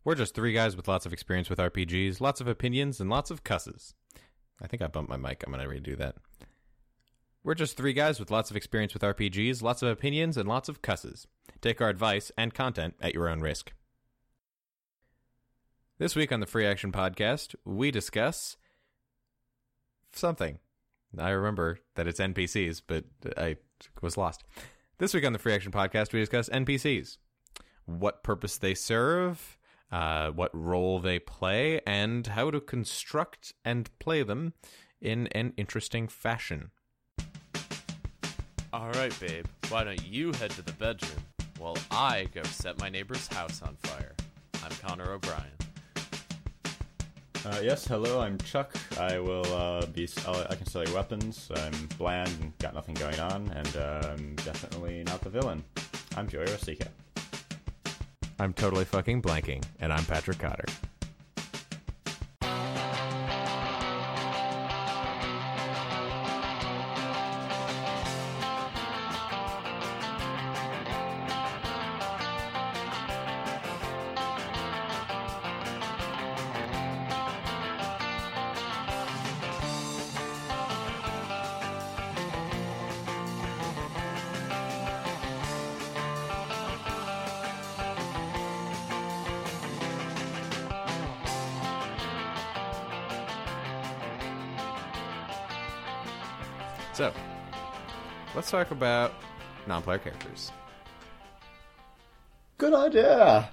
We're just three guys with lots of experience with RPGs, lots of opinions, and lots of cusses. I think I bumped my mic. I'm going to redo that. We're just three guys with lots of experience with RPGs, lots of opinions, and lots of cusses. Take our advice and content at your own risk. This week on the Free Action Podcast, we discuss something. I remember that it's NPCs, but I was lost. This week on the Free Action Podcast, we discuss NPCs. What purpose they serve, what role they play, and how to construct and play them in an interesting fashion. All right, babe. Why don't you head to the bedroom while I go set my neighbor's house on fire? I'm Connor O'Brien. Yes, hello, I'm Chuck. I will I can sell you weapons. I'm bland and got nothing going on, and I'm definitely not the villain. I'm Joey Rosika. I'm totally fucking blanking, and I'm Patrick Cotter. So, let's talk about non-player characters. Good idea!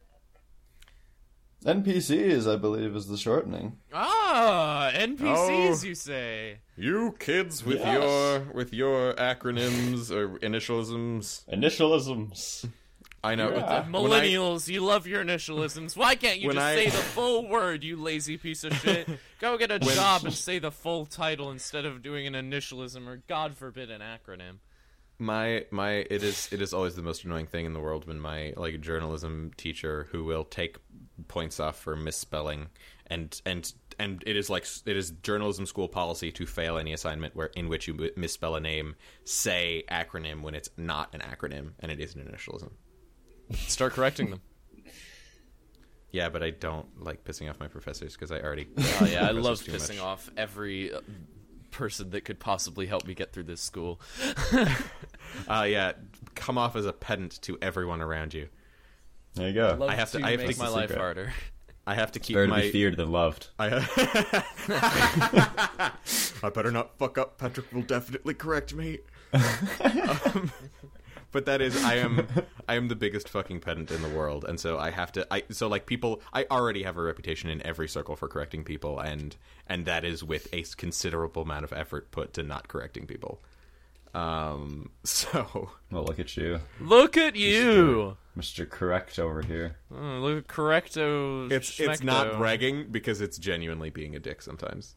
NPCs, I believe, is the shortening. Ah, NPCs, you say? You kids with your acronyms or initialisms. Initialisms. I know. Yeah. Millennials, you love your initialisms. Why can't you say the full word, you lazy piece of shit? Go get a job and say the full title instead of doing an initialism or, God forbid, an acronym. It is always the most annoying thing in the world when my journalism teacher, who will take points off for misspelling, and it is journalism school policy to fail any assignment in which you misspell a name, say acronym when it's not an acronym and it is an initialism. Start correcting them. Yeah, but I don't like pissing off my professors because I already... Oh, yeah, I love pissing off every person that could possibly help me get through this school. Yeah, come off as a pedant to everyone around you. There you go. I have to make my life harder. I have to keep Better to be feared than loved. I better not fuck up. Patrick will definitely correct me. But that is, I am the biggest fucking pedant in the world, and so I have to. I already have a reputation in every circle for correcting people, and that is with a considerable amount of effort put to not correcting people. So. Well, look at you. Look at you, Mr. Correct over here. Oh, look at Correcto. It's not bragging because it's genuinely being a dick sometimes.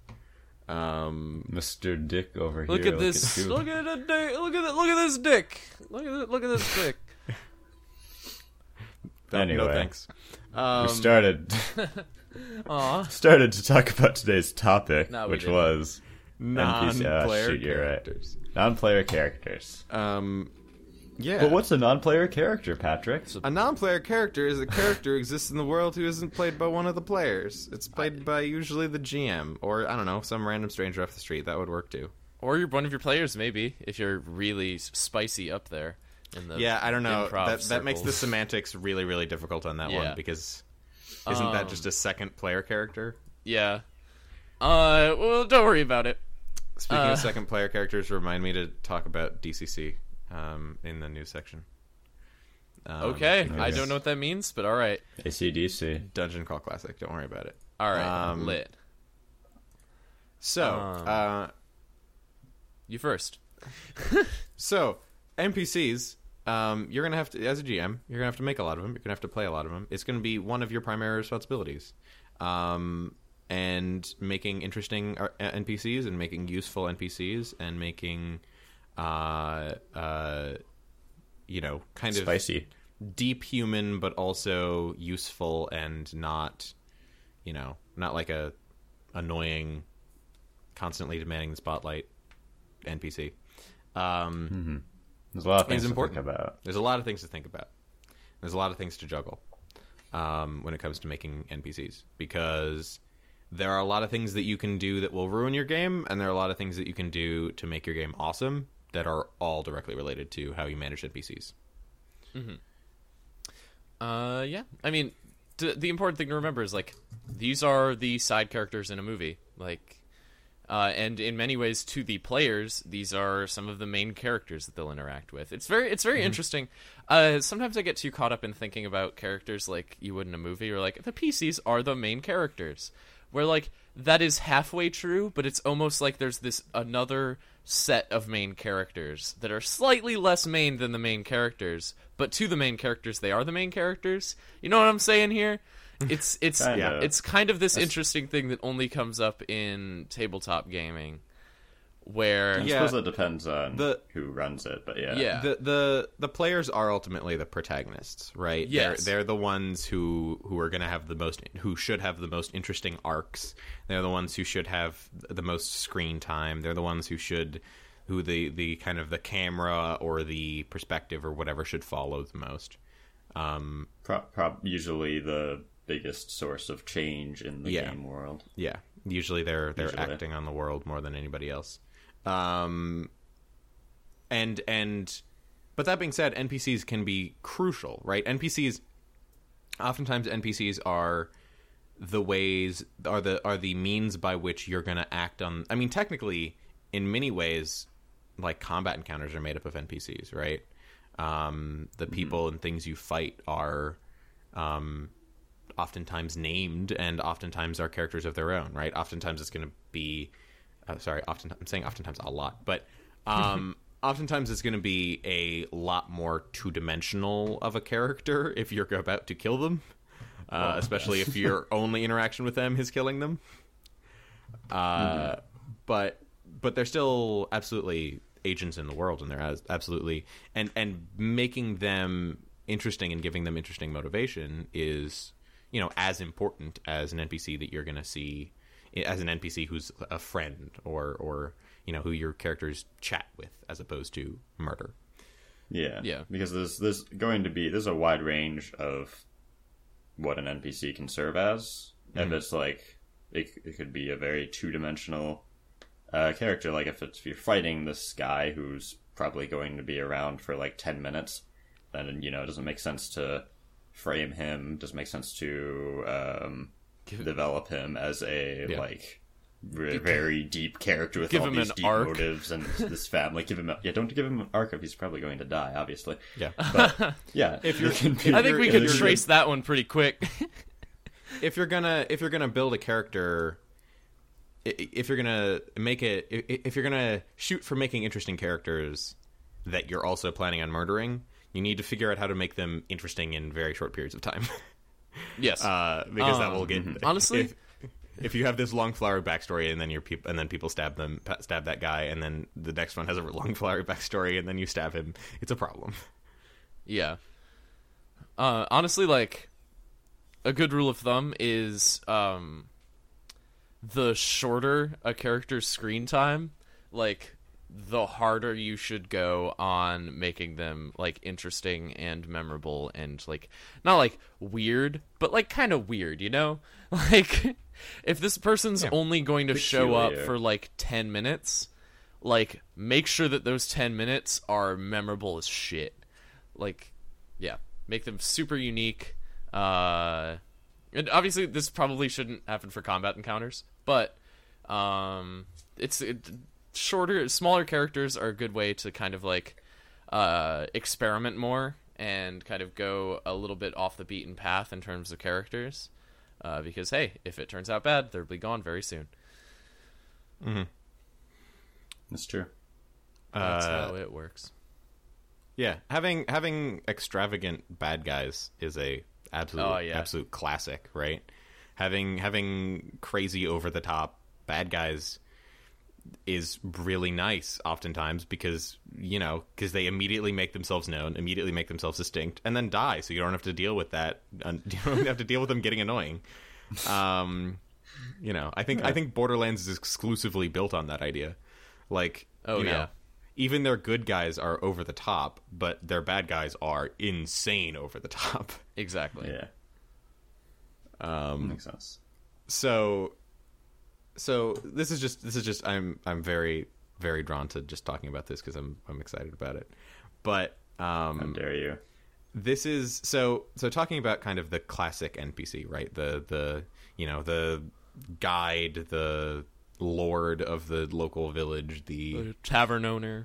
Mr. Dick over look here. At this, look at this dick. Look at this dick. Look at this dick. Anyway, no thanks. We started to talk about today's topic, which was non-player characters. Right. Non-player characters. Yeah. But what's a non-player character, Patrick? A non-player character is a character who exists in the world who isn't played by one of the players. It's played by usually the GM, or, I don't know, some random stranger off the street. That would work, too. Or you're one of your players, maybe, if you're really spicy up there. Yeah, I don't know. That makes the semantics really, really difficult on that one, because isn't that just a second player character? Yeah. Well, don't worry about it. Speaking of second player characters, remind me to talk about DCC in the news section. Okay, I don't know what that means, but all right. AC/DC. Dungeon Crawl Classic. Don't worry about it. All right, lit. So, you first. So, NPCs, you're going to have to, as a GM, you're going to have to make a lot of them. You're going to have to play a lot of them. It's going to be one of your primary responsibilities. And making interesting NPCs and making useful NPCs and making, kind of spicy, deep human, but also useful and not like a annoying, constantly demanding the spotlight NPC. There's a lot of things to think about. There's a lot of things to think about. There's a lot of things to juggle. when it comes to making NPCs, because there are a lot of things that you can do that will ruin your game, and there are a lot of things that you can do to make your game awesome that are all directly related to how you manage NPCs. Mm-hmm. Yeah. I mean, the important thing to remember is, like, these are the side characters in a movie. Like, and in many ways, to the players, these are some of the main characters that they'll interact with. It's very interesting. Sometimes I get too caught up in thinking about characters like you would in a movie, or like the PCs are the main characters, where like that is halfway true, but it's almost like there's this another set of main characters that are slightly less main than the main characters, but to the main characters, they are the main characters. You know what I'm saying here? It's kind of this interesting thing that only comes up in tabletop gaming, where I suppose it depends on who runs it, but the players are ultimately the protagonists, right? Yes. They're the ones who are going to have who should have the most interesting arcs. They're the ones who should have the most screen time. They're the ones who the kind of the camera or the perspective or whatever should follow the most. Usually the biggest source of change in the game world. Yeah, usually they're acting on the world more than anybody else. But that being said, NPCs can be crucial, right? Oftentimes NPCs are the means by which you're going to act on. I mean, technically, in many ways, like combat encounters are made up of NPCs, right? The people and things you fight are oftentimes named, and oftentimes are characters of their own, right? Oftentimes it's going to be I'm saying oftentimes a lot, but oftentimes it's going to be a lot more two-dimensional of a character if you're about to kill them, especially if your only interaction with them is killing them. But they're still absolutely agents in the world, and they're absolutely and making them interesting and giving them interesting motivation is, as important as an NPC that you're going to see, as an NPC who's a friend or who your characters chat with, as opposed to murder. Yeah. Because there's a wide range of what an NPC can serve as. If it's like it could be a very two-dimensional character, like if you're fighting this guy who's probably going to be around for like 10 minutes, then it doesn't make sense to frame him. Doesn't make sense to develop him as a very deep character with all these deep motives and this family. Don't give him an arc if he's probably going to die, obviously. Yeah, but I think we could trace that one pretty quick. If you're gonna build a character, if you're gonna shoot for making interesting characters that you're also planning on murdering, you need to figure out how to make them interesting in very short periods of time. Yes, because that will get honestly. If you have this long flowery backstory and then people stab that guy, and then the next one has a long flowery backstory and then you stab him, it's a problem. Yeah. Honestly, like, a good rule of thumb is the shorter a character's screen time, like, the harder you should go on making them, like, interesting and memorable and, like, not, like, weird, but, like, kind of weird, Like, if this person's only going to show up for, like, 10 minutes, like, make sure that those 10 minutes are memorable as shit. Like, yeah, make them super unique. And obviously, this probably shouldn't happen for combat encounters, but smaller characters are a good way to kind of like experiment more and kind of go a little bit off the beaten path in terms of characters, because hey, if it turns out bad, they'll be gone very soon. That's true. That's how it works. Yeah, having extravagant bad guys is a absolute classic, right? Having crazy over the top bad guys is really nice oftentimes because they immediately make themselves known, immediately make themselves distinct, and then die, so you don't have to deal with that. You don't have to deal with them getting annoying. I think Borderlands is exclusively built on that idea. Like, even their good guys are over the top, but their bad guys are insane over the top. Exactly. Yeah. Makes sense. So this is just I'm very, very drawn to just talking about this because I'm excited about it. But how dare you? This is so talking about kind of the classic NPC, right? The guide, the lord of the local village, the tavern owner,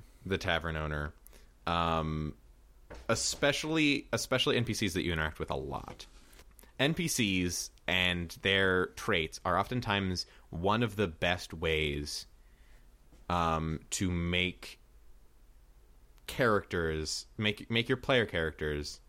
especially NPCs that you interact with a lot. NPCs and their traits are oftentimes one of the best ways to make characters, make your player characters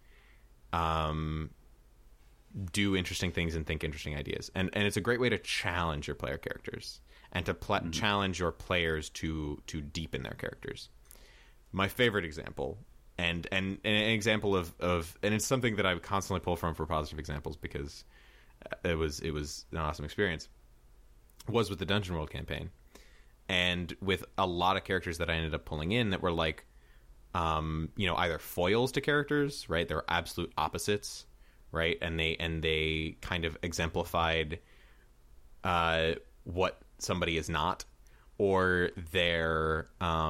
do interesting things and think interesting ideas. And it's a great way to challenge your player characters and to challenge your players to deepen their characters. My favorite example, and an example of and it's something that I constantly pull from for positive examples because it was an awesome experience, was with the Dungeon World campaign. And with a lot of characters that I ended up pulling in that were like, either foils to characters, right? They're absolute opposites, right? And they kind of exemplified what somebody is not, or they're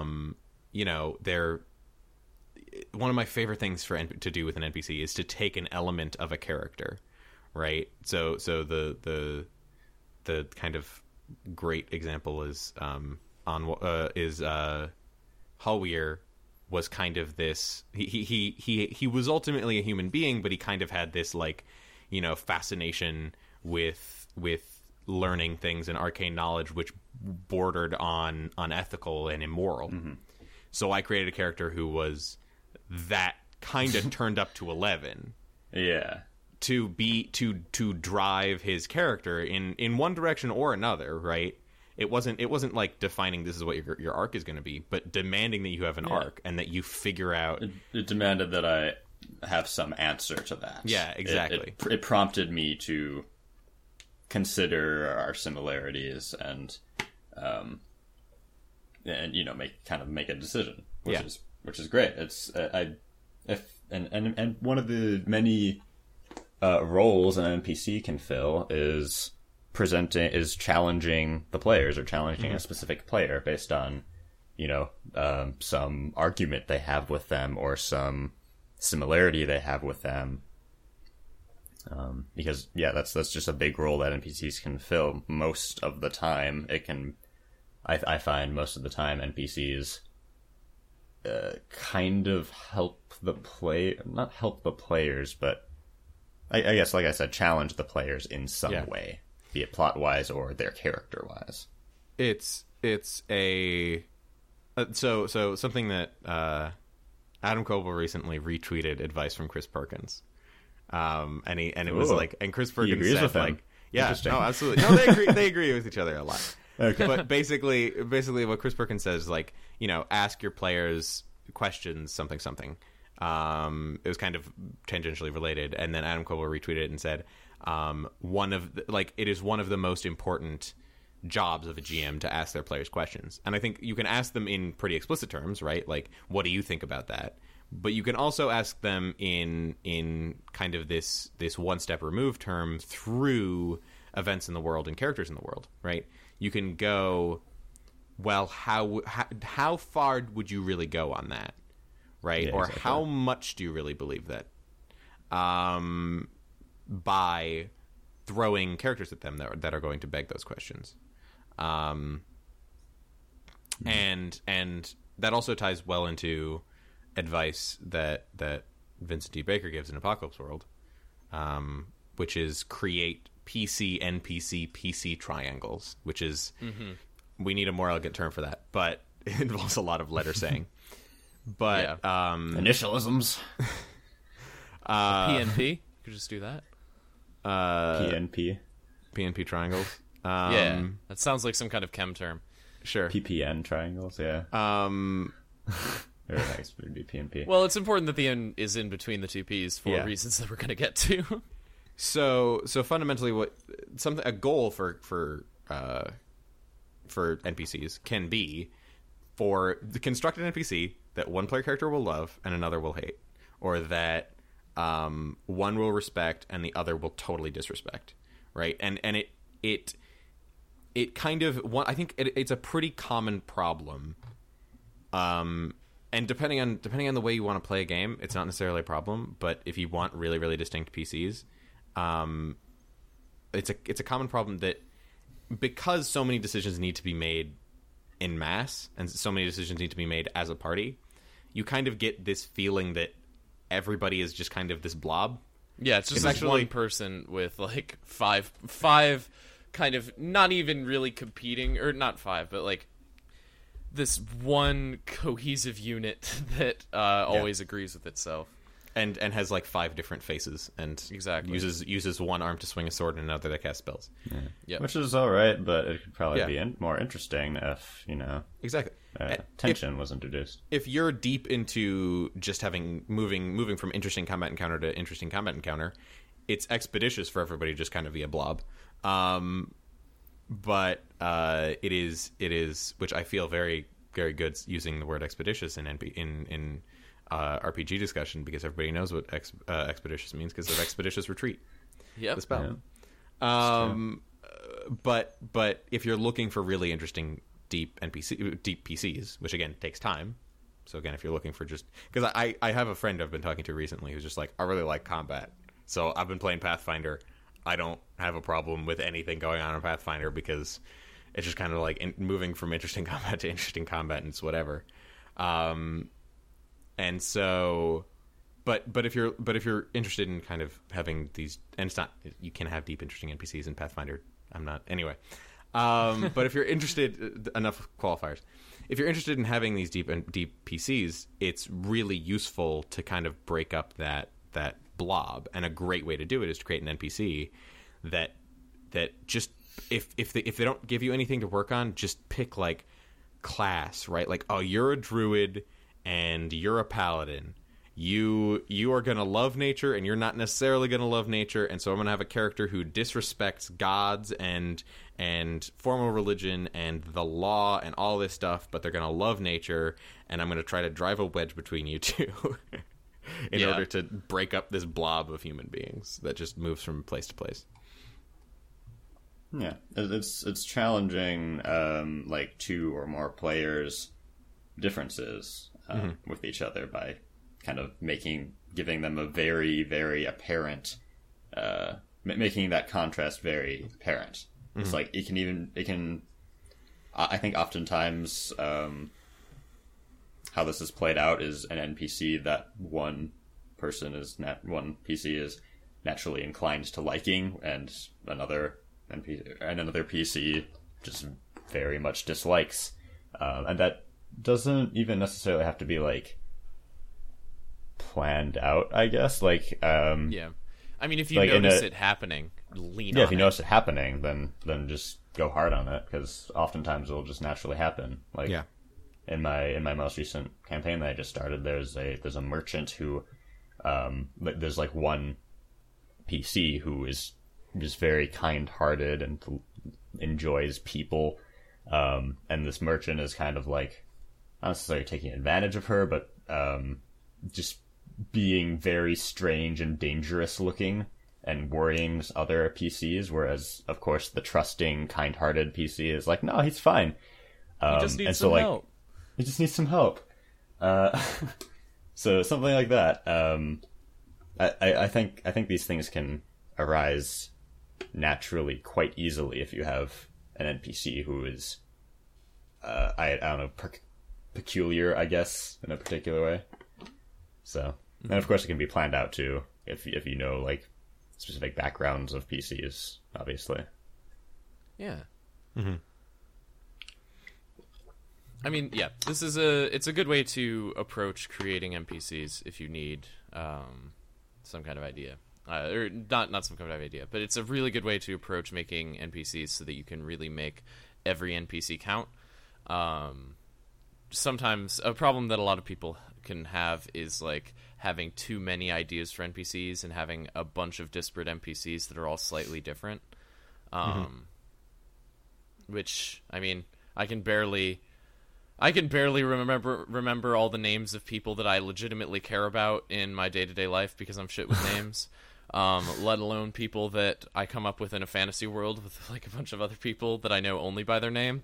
one of my favorite things to do with an NPC is to take an element of a character, right? So the kind of great example is Halweir was kind of this. He was ultimately a human being, but he kind of had this fascination with learning things and arcane knowledge, which bordered on unethical and immoral. Mm-hmm. So I created a character who was that kind of turned up to 11. Yeah. To drive his character in one direction or another, right? It wasn't like defining this is what your arc is going to be, but demanding that you have an arc and that you figure out. It demanded that I have some answer to that. Yeah, exactly. It prompted me to consider our similarities and make a decision, which is great. It's and one of the many roles an NPC can fill is challenging the players or challenging a specific player based on some argument they have with them or some similarity they have with them. Because that's just a big role that NPCs can fill most of the time. I find most of the time NPCs kind of help not help the players, but I guess, like I said, challenge the players in some way, be it plot wise or their character wise. It's a so something that Adam Koebel recently retweeted advice from Chris Perkins. And it was like, and Chris Perkins agrees said, with him. like, yeah, no, absolutely, no, they agree with each other a lot. Okay. But basically, what Chris Perkins says is like, ask your players questions, something. It was kind of tangentially related, and then Adam Koebel retweeted it and said, it is one of the most important jobs of a GM to ask their players questions. And I think you can ask them in pretty explicit terms, right? Like, what do you think about that? But you can also ask them in kind of this one step removed term through events in the world and characters in the world, right? You can go, well, how far would you really go on that, right? Yeah, or exactly. How much do you really believe that? By throwing characters at them that are going to beg those questions. And that also ties well into advice that Vincent D. Baker gives in Apocalypse World, which is create PC, NPC, PC triangles, which is, we need a more elegant term for that, but it involves a lot of letter saying. But initialisms. PNP? You could just do that. PNP triangles. Yeah, that sounds like some kind of chem term. Sure. PPN triangles, yeah. Very nice, would be PNP. Well, it's important that the N is in between the two P's for reasons that we're going to get to. So fundamentally, a goal for NPCs can be for the constructed NPC that one player character will love and another will hate, or that one will respect and the other will totally disrespect. right? And it kind of I think it's a pretty common problem. And depending on the way you want to play a game, it's not necessarily a problem. But if you want really, really distinct PCs, it's a common problem that because so many decisions need to be made in mass and so many decisions need to be made as a party, you kind of get this feeling that everybody is just kind of this blob. Yeah, it's just actually one person with like five kind of not even really competing, or not five, but like this one cohesive unit that always agrees with itself. And has like 5 different faces and exactly uses one arm to swing a sword and another to cast spells. Yeah. Yep. Which is all right, but it could probably be more interesting if exactly tension was introduced. If you're deep into just having moving from interesting combat encounter to interesting combat encounter, it's expeditious for everybody to just kind of be a blob. But it is which I feel very, very good using the word expeditious in RPG discussion, because everybody knows what expeditious means because of expeditious retreat. Yeah, the spell. But if you're looking for really interesting deep PCs, which again takes time. So again, if you're looking for just because I have a friend I've been talking to recently who's just like, I really like combat, so I've been playing Pathfinder. I don't have a problem with anything going on in Pathfinder because it's just kind of like moving from interesting combat to interesting combat, and it's whatever. And so, but if you're interested in kind of having these, and it's not, you can have deep, interesting NPCs in Pathfinder. I'm not anyway. But if you're interested, enough qualifiers. If you're interested in having these deep PCs, it's really useful to kind of break up that blob, and a great way to do it is to create an NPC that just if they don't give you anything to work on, just pick like class, right? Like, oh, you're a druid and you're a paladin. You are going to love nature, and you're not necessarily going to love nature, and so I'm going to have a character who disrespects gods and formal religion and the law and all this stuff, but they're going to love nature, and I'm going to try to drive a wedge between you two in order to break up this blob of human beings that just moves from place to place. Yeah, it's challenging like 2 or more players' differences with each other by kind of giving them a very, very apparent, making that contrast very apparent. Mm-hmm. It's like I think oftentimes how this is played out is an NPC that one PC is naturally inclined to liking, and another PC just very much dislikes, and that doesn't even necessarily have to be like planned out, I guess. Like, I mean, if you notice it happening, lean on it. If you notice it happening, then just go hard on it, because oftentimes it'll just naturally happen. Like, in my most recent campaign that I just started, there's a merchant who, there's like one PC who is just very kind-hearted and enjoys people, and this merchant is kind of like not necessarily taking advantage of her, but just being very strange and dangerous looking and worrying other PCs, whereas of course the trusting, kind-hearted PC is like, no, he's fine. He just needs some help. He just needs some help. So something like that. I think these things can arise naturally quite easily if you have an NPC who is I don't know, peculiar, I guess, in a particular way. So, and of course it can be planned out too, if you know like specific backgrounds of PCs, obviously. Yeah. Mm-hmm. I mean, yeah, it's a good way to approach creating NPCs if you need some kind of idea. Or not some kind of idea, but it's a really good way to approach making NPCs so that you can really make every NPC count. Sometimes a problem that a lot of people can have is like having too many ideas for NPCs and having a bunch of disparate NPCs that are all slightly different. Which, I mean, I can barely remember all the names of people that I legitimately care about in my day-to-day life because I'm shit with names. let alone people that I come up with in a fantasy world with like a bunch of other people that I know only by their name.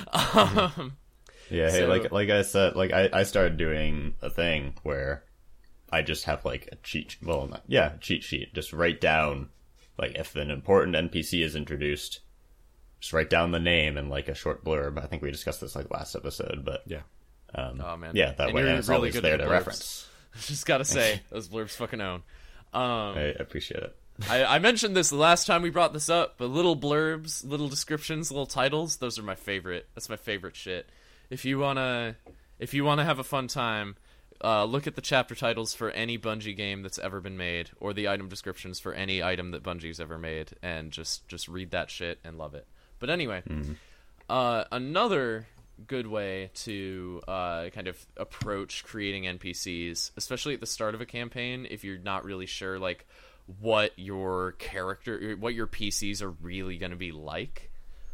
Yeah, hey, like I said, like I started doing a thing where I just have like a cheat sheet. Just write down, like, if an important NPC is introduced, just write down the name and like a short blurb. I think we discussed this like last episode, but yeah. Oh man, yeah, that way it's really always good there at to blurbs. reference. Just gotta say, those blurbs fucking own. I appreciate it. I mentioned this the last time we brought this up, but little blurbs, little descriptions, little titles, those are my favorite. That's my favorite shit. If you wanna have a fun time, look at the chapter titles for any Bungie game that's ever been made, or the item descriptions for any item that Bungie's ever made, and just read that shit and love it. But anyway, another good way to kind of approach creating NPCs, especially at the start of a campaign, if you're not really sure like what your PCs are really going to be like.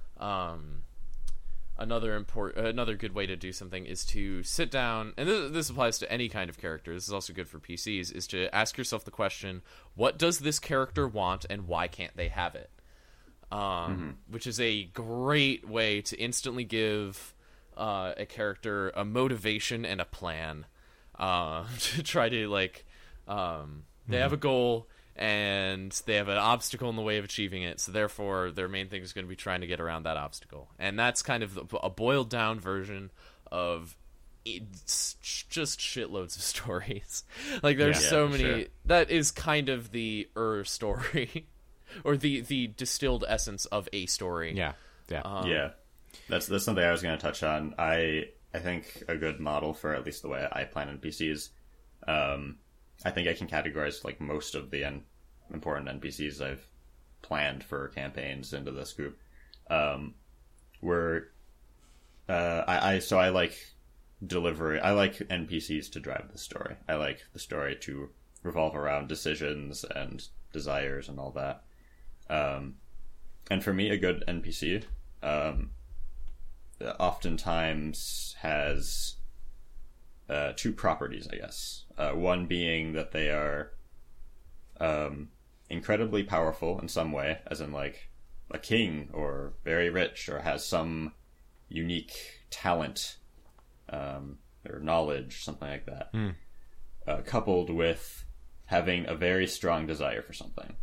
Another good way to do something is to sit down, and this applies to any kind of character. This is also good for PCs. Is to ask yourself the question: what does this character want, and why can't they have it? Which is a great way to instantly give a character a motivation and a plan to try to like they have a goal and they have an obstacle in the way of achieving it, so therefore their main thing is going to be trying to get around that obstacle, and that's kind of a boiled down version of it's just shitloads of stories. Like there's so many. Sure. That is kind of the story or the distilled essence of a story. Yeah. That's something I was going to touch on. I think a good model for at least the way I plan NPCs. I think I can categorize like most of the important NPCs I've planned for campaigns into this group. I like delivery. I like NPCs to drive the story. I like the story to revolve around decisions and desires and all that. And for me, a good NPC oftentimes has two properties, I guess. One being that they are incredibly powerful in some way, as in like a king or very rich or has some unique talent or knowledge, something like that, coupled with having a very strong desire for something.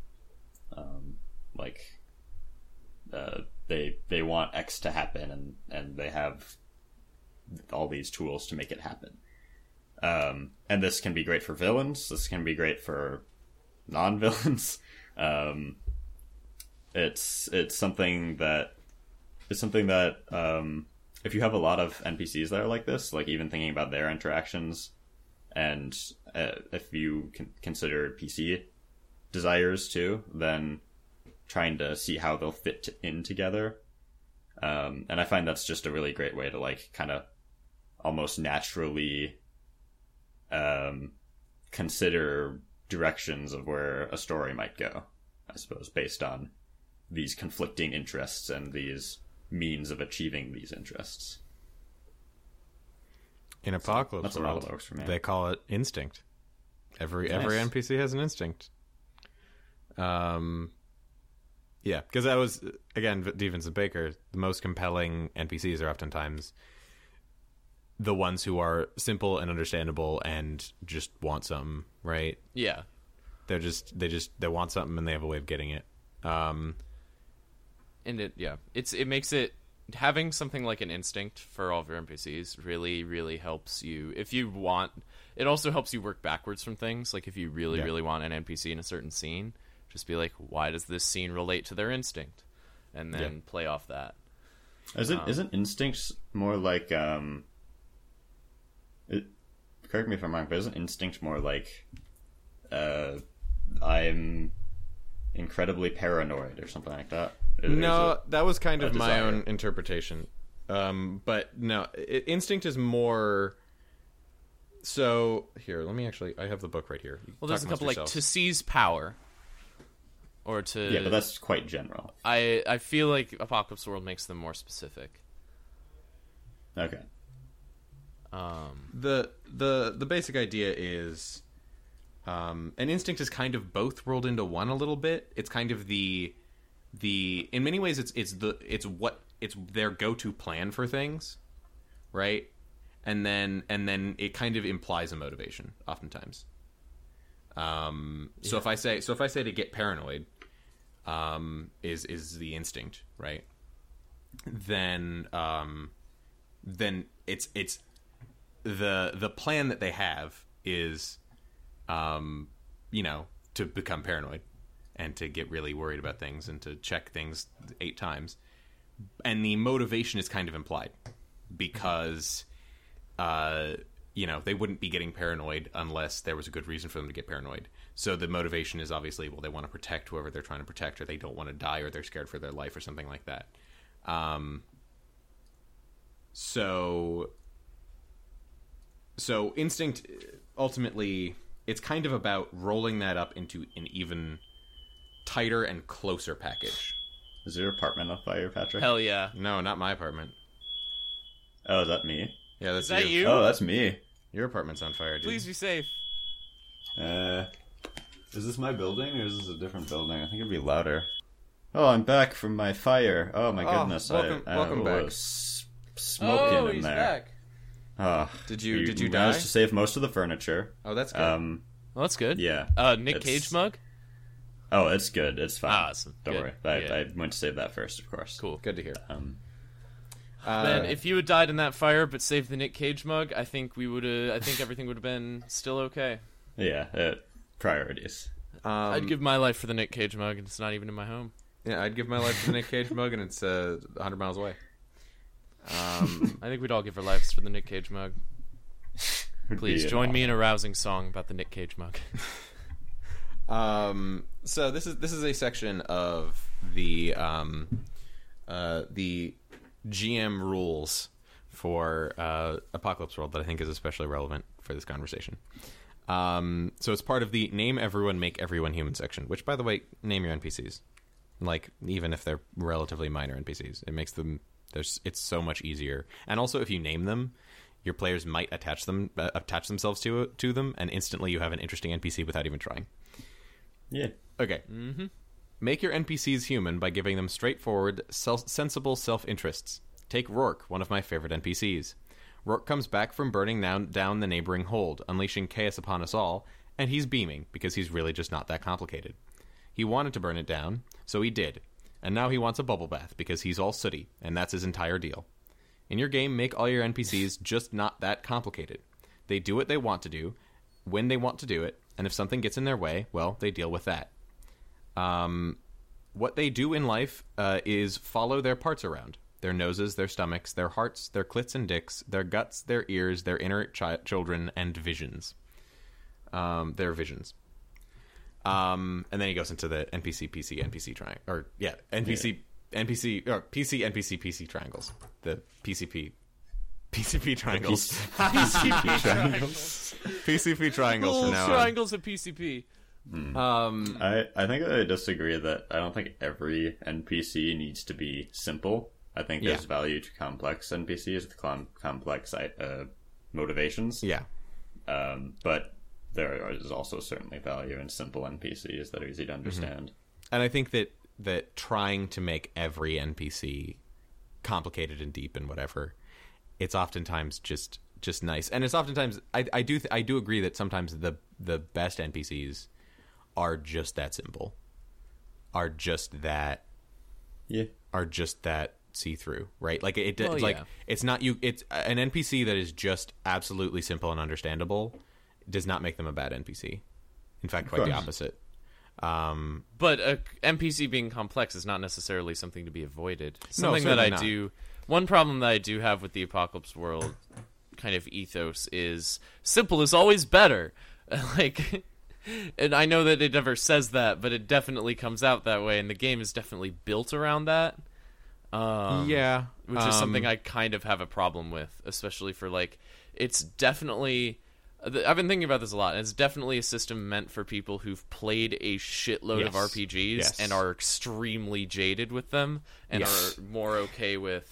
They want X to happen, and they have all these tools to make it happen. And this can be great for villains. This can be great for non-villains. It's something that if you have a lot of NPCs that are like this, like even thinking about their interactions, and if you can consider PC desires too, then trying to see how they'll fit in together. And I find that's just a really great way to like kind of almost naturally consider directions of where a story might go, I suppose, based on these conflicting interests and these means of achieving these interests. In Apocalypse that's World, that works for me. They call it instinct. Every NPC has an instinct. Yeah, because that was, again, Devens and Baker, the most compelling NPCs are oftentimes the ones who are simple and understandable and just want something, right? Yeah. They want something and they have a way of getting it. And it makes it, having something like an instinct for all of your NPCs really, really helps you. If you want, it also helps you work backwards from things. Like if you really, really want an NPC in a certain scene, just be like, why does this scene relate to their instinct? And then play off that. Isn't instinct more like, correct me if I'm wrong, but isn't instinct more like, I'm incredibly paranoid or something like that? That was kind of my own interpretation. But no, instinct is more... So, here, let me actually... I have the book right here. Well, there's a couple, like, to seize power. Or to... Yeah, but that's quite general. I feel like Apocalypse World makes them more specific. Okay. The basic idea is... and instinct is kind of both rolled into one a little bit. It's kind of the in many ways it's their go-to plan for things, right? And then it kind of implies a motivation oftentimes. So if I say to get paranoid, is the instinct, right? Then it's the plan that they have is, to become paranoid and to get really worried about things and to check things 8 times. And the motivation is kind of implied because, they wouldn't be getting paranoid unless there was a good reason for them to get paranoid. So the motivation is obviously, well, they want to protect whoever they're trying to protect, or they don't want to die, or they're scared for their life or something like that. So instinct, ultimately, it's kind of about rolling that up into an even tighter and closer package. Is your apartment on fire, Patrick? Hell yeah. No, not my apartment. Oh, is that me? Yeah, that's Is that you? Oh, that's me. Your apartment's on fire, dude. Please be safe. Is this my building, or is this a different building? I think it'd be louder. Oh, I'm back from my fire. Oh my goodness! Welcome back. Smoking in he's there. back. Oh, Did you die? Managed to save most of the furniture. Oh, that's good. Well, that's good. Yeah. Nick Cage mug? Oh, it's good. It's fine. Awesome. Don't Good. worry. Yeah. I went to save that first, of course. Cool. Good to hear. Man, if you had died in that fire but saved the Nick Cage mug, I think everything would have been still okay. Yeah. Priorities. I'd give my life for the Nick Cage mug, and it's not even in my home. Yeah, I'd give my life to the Nick Cage mug, and it's 100 miles away. I think we'd all give our lives for the Nick Cage mug. Please join me in a rousing song about the Nick Cage mug. So this is a section of the GM rules for Apocalypse World that I think is especially relevant for this conversation. So it's part of the Name Everyone, Make Everyone Human section, which, by the way, name your NPCs. Like, even if they're relatively minor NPCs, it makes them... it's so much easier. And also, if you name them, your players might attach themselves to them, and instantly you have an interesting NPC without even trying. Yeah. Okay. Mm-hmm. Make your NPCs human by giving them straightforward, sensible self-interests. Take Rourke, one of my favorite NPCs. Rourke comes back from burning down the neighboring hold, unleashing chaos upon us all, and he's beaming, because he's really just not that complicated. He wanted to burn it down, so he did. And now he wants a bubble bath, because he's all sooty, and that's his entire deal. In your game, make all your NPCs just not that complicated. They do what they want to do, when they want to do it, and if something gets in their way, well, they deal with that. What they do in life is follow their parts around. Their noses, their stomachs, their hearts, their clits and dicks, their guts, their ears, their inner children, and visions. Their visions. And then he goes into the NPC, PC, NPC triangle. Or, yeah, NPC, yeah. NPC, or PC, NPC, PC triangles. The PCP triangles. PCP triangles. PCP triangles from now on. Triangles of PCP. I think I disagree that I don't think every NPC needs to be simple. I think there's value to complex NPCs with complex motivations. Yeah. But there is also certainly value in simple NPCs that are easy to understand. Mm-hmm. And I think that trying to make every NPC complicated and deep and whatever, it's oftentimes just nice. And it's oftentimes I do agree that sometimes the best NPCs are just that simple. Are just that see-through, right? Like it's not it's an NPC that is just absolutely simple and understandable does not make them a bad NPC. In fact, quite the opposite. But a NPC being complex is not necessarily something to be avoided. Something that I do. One problem that I do have with the Apocalypse World kind of ethos is simple is always better. Like, and I know that it never says that, but it definitely comes out that way, and the game is definitely built around that. Which is something I kind of have a problem with, especially for, like, it's definitely... I've been thinking about this a lot, and it's definitely a system meant for people who've played a shitload of RPGs and are extremely jaded with them and are more okay with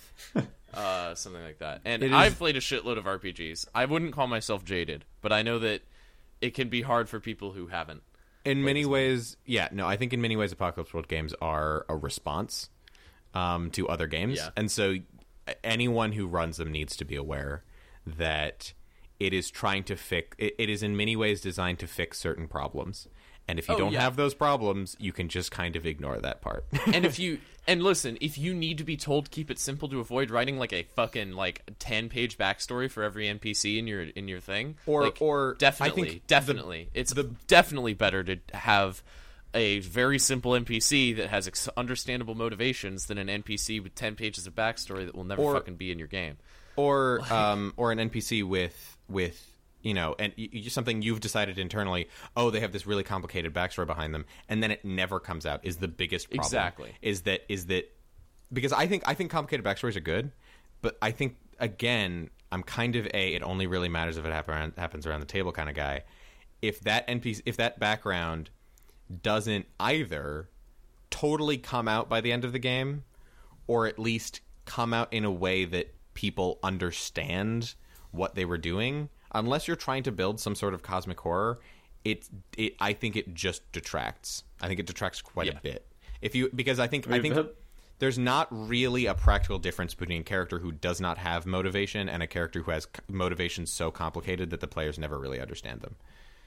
something like that. And I've played a shitload of RPGs. I wouldn't call myself jaded, but I know that it can be hard for people who haven't. In many ways, I think in many ways Apocalypse World games are a response to other games. Yeah. And so anyone who runs them needs to be aware that it is trying to fix... It is in many ways designed to fix certain problems. And if you don't have those problems, you can just kind of ignore that part. And listen, if you need to be told keep it simple to avoid writing like a fucking 10-page backstory for every NPC in your thing, or definitely, it's definitely better to have a very simple NPC that has understandable motivations than an NPC with 10 pages of backstory that will never fucking be in your game. Or an NPC with and something you've decided internally, they have this really complicated backstory behind them, and then it never comes out is the biggest problem. Exactly. Is that because I think complicated backstories are good, but I think, again, I'm kind of it only really matters if it happens around the table kind of guy. If that background doesn't either totally come out by the end of the game, or at least come out in a way that people understand what they were doing, unless you're trying to build some sort of cosmic horror, I think it just detracts. I think it detracts quite a bit. Because I think there's not really a practical difference between a character who does not have motivation and a character who has motivation so complicated that the players never really understand them.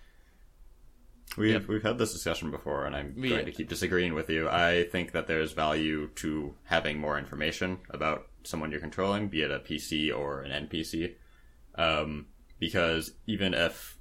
We've had this discussion before, and I'm going to keep disagreeing with you. I think that there's value to having more information about someone you're controlling, be it a PC or an NPC. Because even if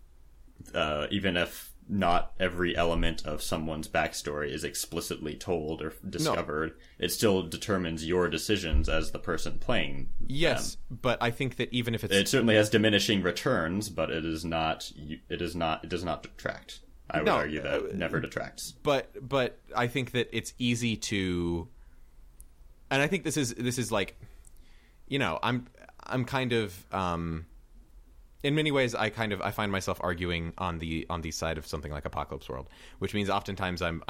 not every element of someone's backstory is explicitly told or discovered, it still determines your decisions as the person playing. Yes, but I think that even if it certainly has diminishing returns, but it does not detract. I would argue that it never detracts. But I think that it's easy to, and I think this is like, I'm kind of. In many ways, I find myself arguing on the side of something like Apocalypse World, which means oftentimes I'm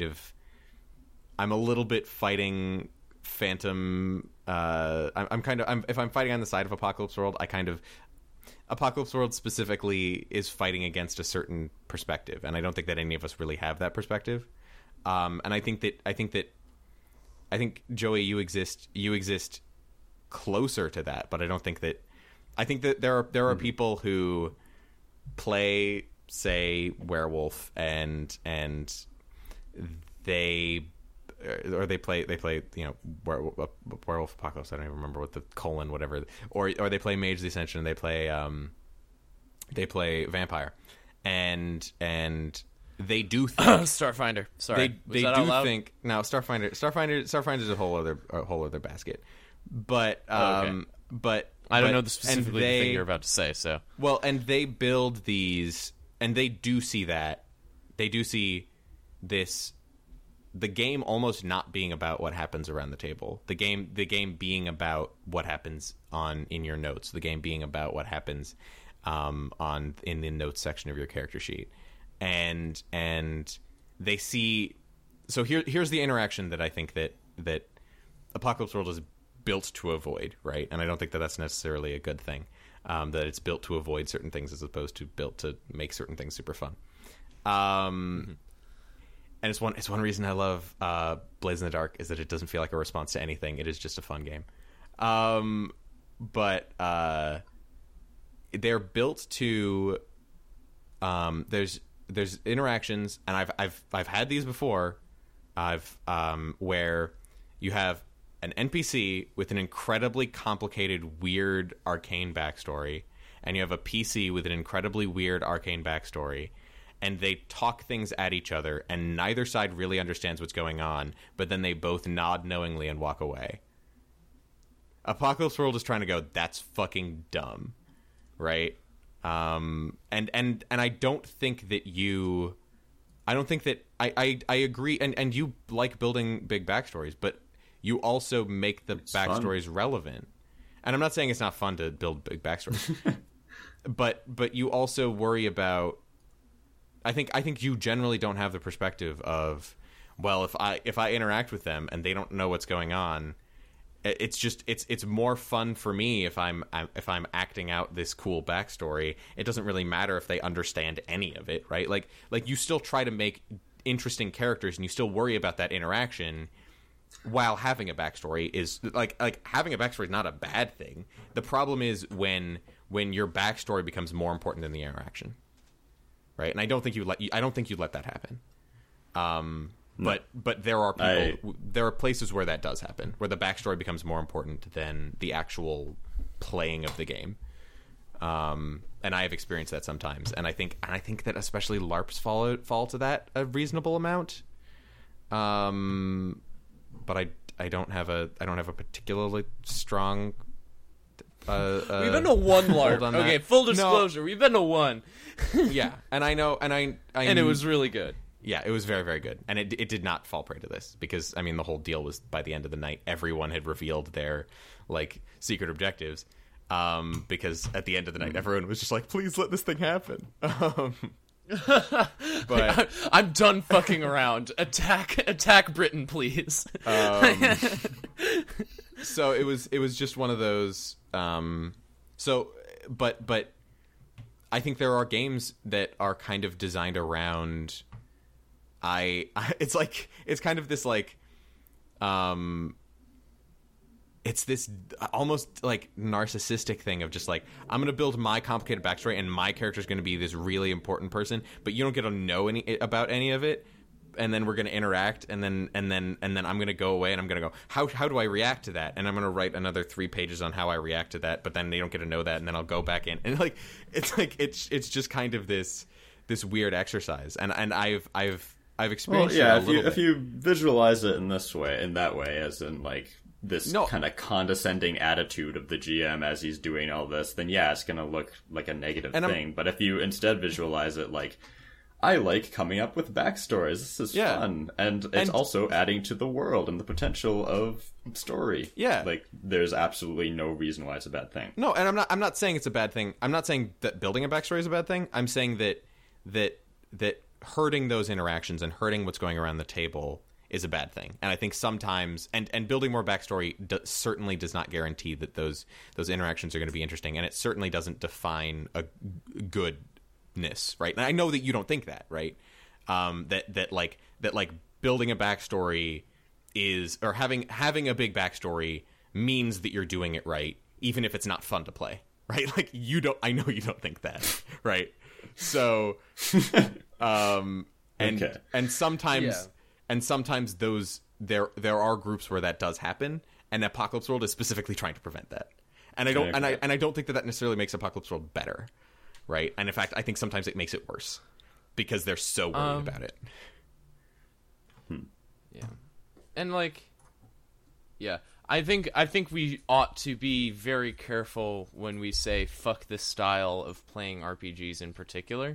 a little bit fighting Phantom. If I'm fighting on the side of Apocalypse World, Apocalypse World specifically is fighting against a certain perspective, and I don't think that any of us really have that perspective. And I think Joey, you exist closer to that, but I don't think that. I think that there are people who play, say, Werewolf, and they play Werewolf Apocalypse. I don't even remember what the whatever, or they play Mage the Ascension. They play Vampire, and they do think Starfinder. Sorry, they do think now Starfinder is a whole other basket, but but. I don't know specifically the thing you're about to say, so... Well, and they build these... And they do see that. They do see this... The game almost not being about what happens around the table. The game being about what happens in your notes. The game being about what happens in the notes section of your character sheet. And they see... So here's the interaction that I think that Apocalypse World is built to avoid, right? And I don't think that that's necessarily a good thing, that it's built to avoid certain things as opposed to built to make certain things super fun. And it's one reason I love Blaze in the Dark is that it doesn't feel like a response to anything. It is just a fun game. But they're built to there's interactions, and I've had these before. Where you have an NPC with an incredibly complicated, weird, arcane backstory, and you have a PC with an incredibly weird, arcane backstory, and they talk things at each other, and neither side really understands what's going on, but then they both nod knowingly and walk away. Apocalypse World is trying to go, that's fucking dumb, right? And I don't think that I agree, and you like building big backstories, but you also make the backstories relevant. And I'm not saying it's not fun to build big backstories, but you also worry about. I think you generally don't have the perspective of, well, if I interact with them and they don't know what's going on, it's more fun for me if I'm acting out this cool backstory. It doesn't really matter if they understand any of it, right? Like you still try to make interesting characters and you still worry about that interaction while having a backstory is like having a backstory is not a bad thing. The problem is when your backstory becomes more important than the interaction, right? And I don't think you let that happen. But there are people, there are places where that does happen, where the backstory becomes more important than the actual playing of the game. And I have experienced that sometimes, and I think that especially LARPs fall to that a reasonable amount. But I don't have a particularly strong. We've been to one LARP. Okay, full disclosure, no. We've been to one. Yeah, and I know, and and it was really good. Yeah, it was very, very good, and it did not fall prey to this because I mean the whole deal was by the end of the night everyone had revealed their secret objectives. Because at the end of the night everyone was just like, please let this thing happen. But I'm done fucking around. Attack Britain, please. So it was just one of those. But I think there are games that are kind of designed around. It's kind of this it's this almost like narcissistic thing of just like, I'm going to build my complicated backstory and my character is going to be this really important person, but you don't get to know about any of it. And then we're going to interact and then I'm going to go away and I'm going to go, how do I react to that? And I'm going to write another 3 pages on how I react to that, but then they don't get to know that. And then I'll go back in and it's just kind of this weird exercise. And I've experienced if you visualize it in that way, as in this kind of condescending attitude of the GM as he's doing all this, then yeah, it's going to look like a negative thing. But if you instead visualize it like, I like coming up with backstories, this is fun, and it's also adding to the world and the potential of story. Yeah. There's absolutely no reason why it's a bad thing. No, and I'm not saying it's a bad thing. I'm not saying that building a backstory is a bad thing. I'm saying that hurting those interactions and hurting what's going around the table is a bad thing. And I think sometimes, and building more backstory certainly does not guarantee that those interactions are going to be interesting, and it certainly doesn't define a goodness, right? And I know that you don't think that, right? That building a backstory is, or having a big backstory means that you're doing it right, even if it's not fun to play, right? I know you don't think that, right? So, and sometimes. Yeah. And sometimes there are groups where that does happen, and Apocalypse World is specifically trying to prevent that. And I don't think that necessarily makes Apocalypse World better, right? And in fact, I think sometimes it makes it worse because they're so worried about it. Yeah, and I think we ought to be very careful when we say fuck this style of playing RPGs in particular.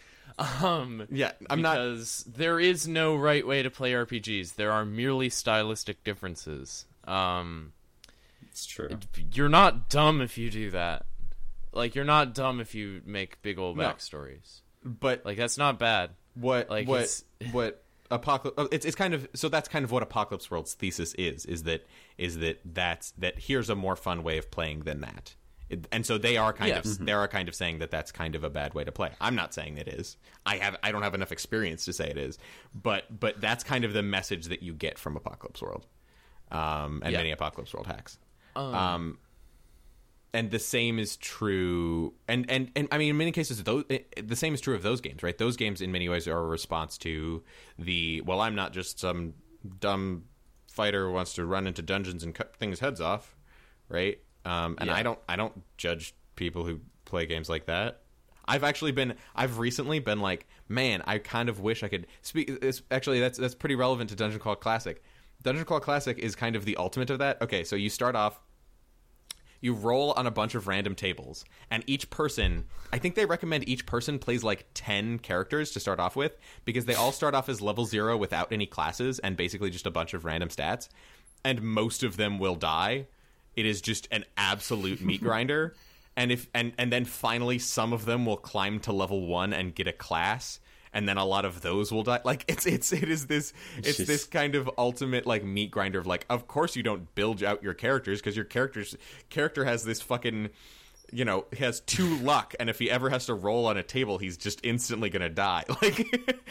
Because there is no right way to play RPGs. There are merely stylistic differences. It's true. You're not dumb if you do that. You're not dumb if you make big old backstories. But that's not bad. What Apocalypse? It's kind of, so that's kind of what Apocalypse World's thesis is that here's a more fun way of playing than that. And so they are kind of saying that that's kind of a bad way to play. I'm not saying it is. I don't have enough experience to say it is, but that's kind of the message that you get from Apocalypse World, and many Apocalypse World hacks. And the same is true, and I mean in many cases the same is true of those games, right? Those games in many ways are a response to I'm not just some dumb fighter who wants to run into dungeons and cut things' heads off, right? I don't judge people who play games like that. I've recently been like, man, I kind of wish I could speak. Actually, that's pretty relevant to Dungeon Crawl Classic. Dungeon Crawl Classic is kind of the ultimate of that. Okay, so you start off, you roll on a bunch of random tables, and each person, I think they recommend each person plays 10 characters to start off with, because they all start off as level 0 without any classes and basically just a bunch of random stats, and most of them will die. It is just an absolute meat grinder, and then finally some of them will climb to level 1 and get a class, and then a lot of those will die. Like it is this kind of ultimate like meat grinder of like, of course you don't build out your characters because your character has this fucking, you know, he has 2 luck, and if he ever has to roll on a table, he's just instantly gonna die. Like,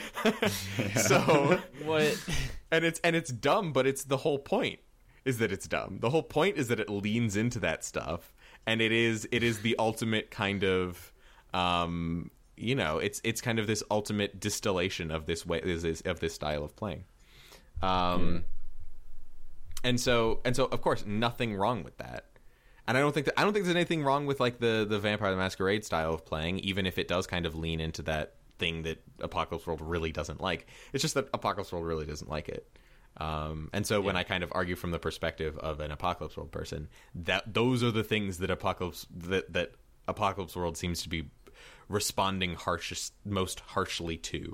so what? And it's dumb, but it's the whole point is that it's dumb. The whole point is that it leans into that stuff, and it is the ultimate kind of, you know, it's kind of this ultimate distillation of this way of this style of playing. And so of course nothing wrong with that. And I don't think there's anything wrong with like the Vampire the Masquerade style of playing, even if it does kind of lean into that thing that Apocalypse World really doesn't like. It's just that Apocalypse World really doesn't like it. And so when I kind of argue from the perspective of an Apocalypse World person, that those are the things that Apocalypse World seems to be responding most harshly to.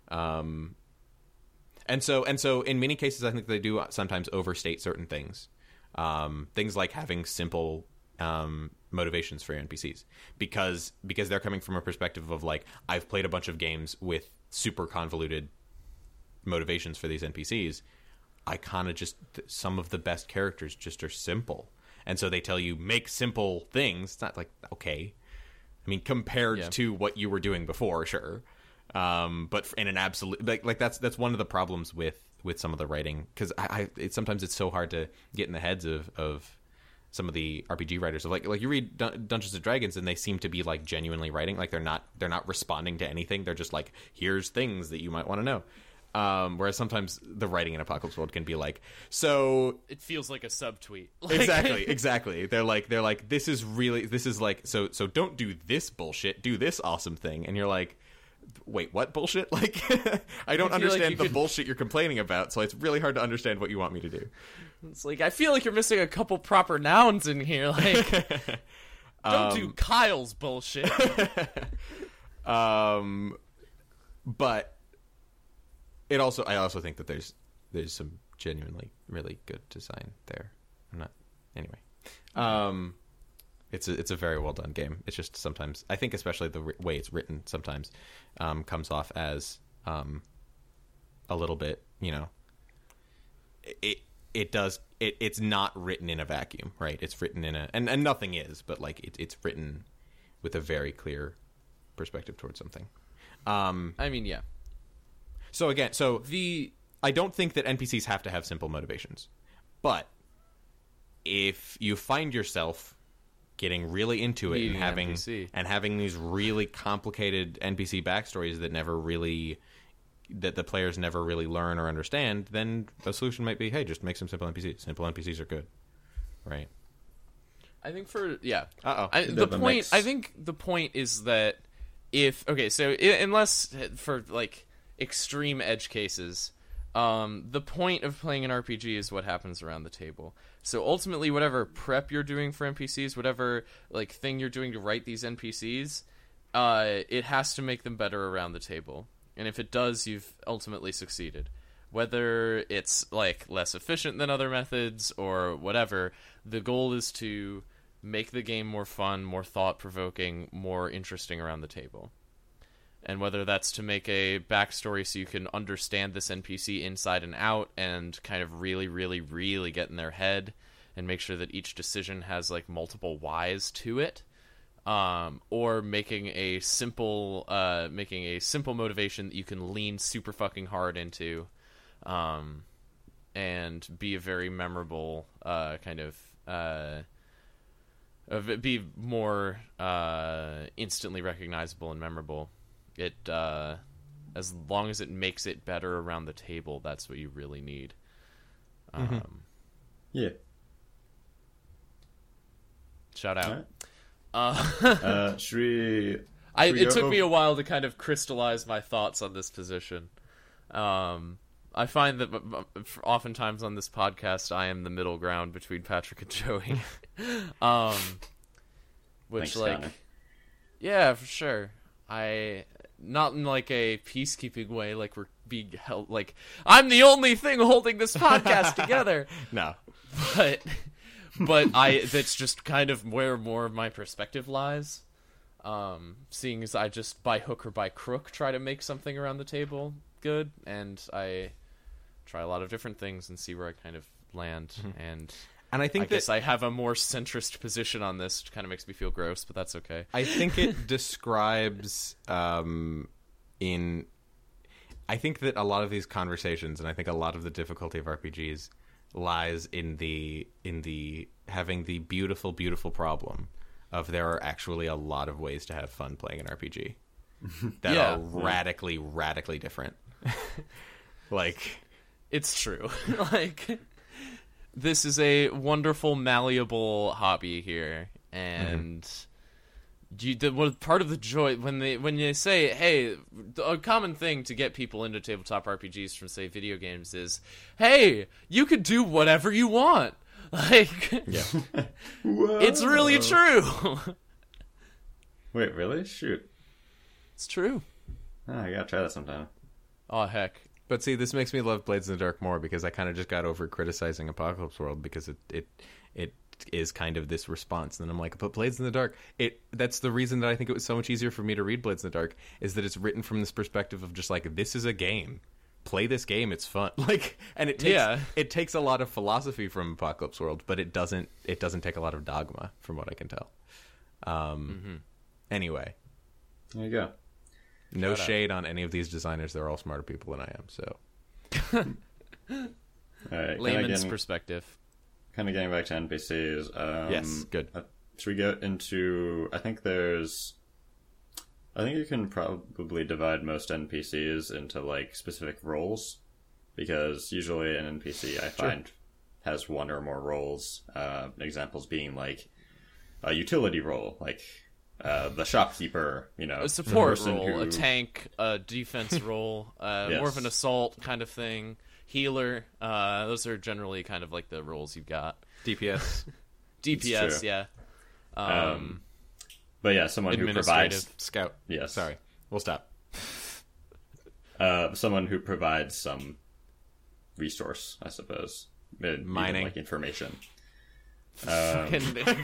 And so in many cases, I think they do sometimes overstate certain things. Things like having simple motivations for your NPCs, because they're coming from a perspective of like, I've played a bunch of games with super convoluted motivations for these NPCs. I kind of just, some of the best characters just are simple, and so they tell you make simple things. It's not like, okay, I mean, compared to what you were doing before, sure, but in an absolute like that's one of the problems with some of the writing, because sometimes it's so hard to get in the heads of some of the RPG writers. So like you read Dungeons and Dragons, and they seem to be like genuinely writing, like they're not responding to anything. They're just like, here's things that you might want to know. Whereas sometimes the writing in Apocalypse World can be like, so it feels like a subtweet. Exactly. They're like this is like, so don't do this bullshit, do this awesome thing, and you're like, wait, what bullshit? Like, I don't understand the bullshit you're complaining about, so it's really hard to understand what you want me to do. It's like, I feel like you're missing a couple proper nouns in here. Like, don't do Kyle's bullshit. But I also think that there's some genuinely really good design there. It's a very well done game. It's just sometimes, I think, especially the way it's written, sometimes comes off as a little bit, you know, it's not written in a vacuum, right? It's written in and nothing is, but like it's written with a very clear perspective towards something. I mean, yeah. So again, I don't think that NPCs have to have simple motivations, but if you find yourself getting really into it and having these really complicated NPC backstories that the players never really learn or understand, then the solution might be, hey, just make some simple NPCs. Simple NPCs are good, right? I think I think the point is that unless for like extreme edge cases, the point of playing an RPG is what happens around the table. So ultimately, whatever prep you're doing for NPCs, whatever like thing you're doing to write these NPCs, it has to make them better around the table. And if it does, you've ultimately succeeded. Whether it's like less efficient than other methods or whatever, the goal is to make the game more fun, more thought-provoking, more interesting around the table. And whether that's to make a backstory so you can understand this NPC inside and out and kind of really, really, really get in their head and make sure that each decision has like multiple whys to it, or making a simple motivation that you can lean super fucking hard into, and be a very memorable be more instantly recognizable and memorable. It as long as it makes it better around the table, that's what you really need. Yeah. Shout out. Right. It took me a while to kind of crystallize my thoughts on this position. I find that oftentimes on this podcast, I am the middle ground between Patrick and Joey. Which, thanks, like, Connor. Yeah, for sure. Not in like a peacekeeping way, like we're being held, like I'm the only thing holding this podcast together. No, but that's just kind of where more of my perspective lies. Seeing as I just by hook or by crook try to make something around the table good, and I try a lot of different things and see where I kind of land. And I think guess I have a more centrist position on this, which kind of makes me feel gross, but that's okay. I think it describes I think that a lot of these conversations, and I think a lot of the difficulty of RPGs lies in the having the beautiful, beautiful problem of there are actually a lot of ways to have fun playing an RPG that are radically, radically different. Like, it's true. Like, this is a wonderful, malleable hobby here, and part of the joy when they say, hey, a common thing to get people into tabletop RPGs from, say, video games is, hey, you could do whatever you want. Like, it's really true. Wait, really? Shoot. It's true. Oh, I gotta try that sometime. Oh, heck. But see, this makes me love Blades in the Dark more, because I kind of just got over criticizing Apocalypse World, because it is kind of this response. And then I'm like, but Blades in the Dark, that's the reason that I think it was so much easier for me to read Blades in the Dark, is that it's written from this perspective of just like, this is a game. Play this game, it's fun. Like, and it takes a lot of philosophy from Apocalypse World, but it doesn't take a lot of dogma, from what I can tell. Anyway, there you go. No shade on any of these designers; they're all smarter people than I am. So, all right, layman's perspective. Kind of getting back to NPCs. Yes, good. Should we get into? I think you can probably divide most NPCs into like specific roles, because usually an NPC I find has one or more roles. Examples being like a utility role, like the shopkeeper, a support role, a tank, a defense role, more of an assault kind of thing, healer. Those are generally kind of like the roles you've got. DPS, yeah. But yeah, someone who provides scout. Yes, sorry, we'll stop. Someone who provides some resource, I suppose, mining, like information. Sorry.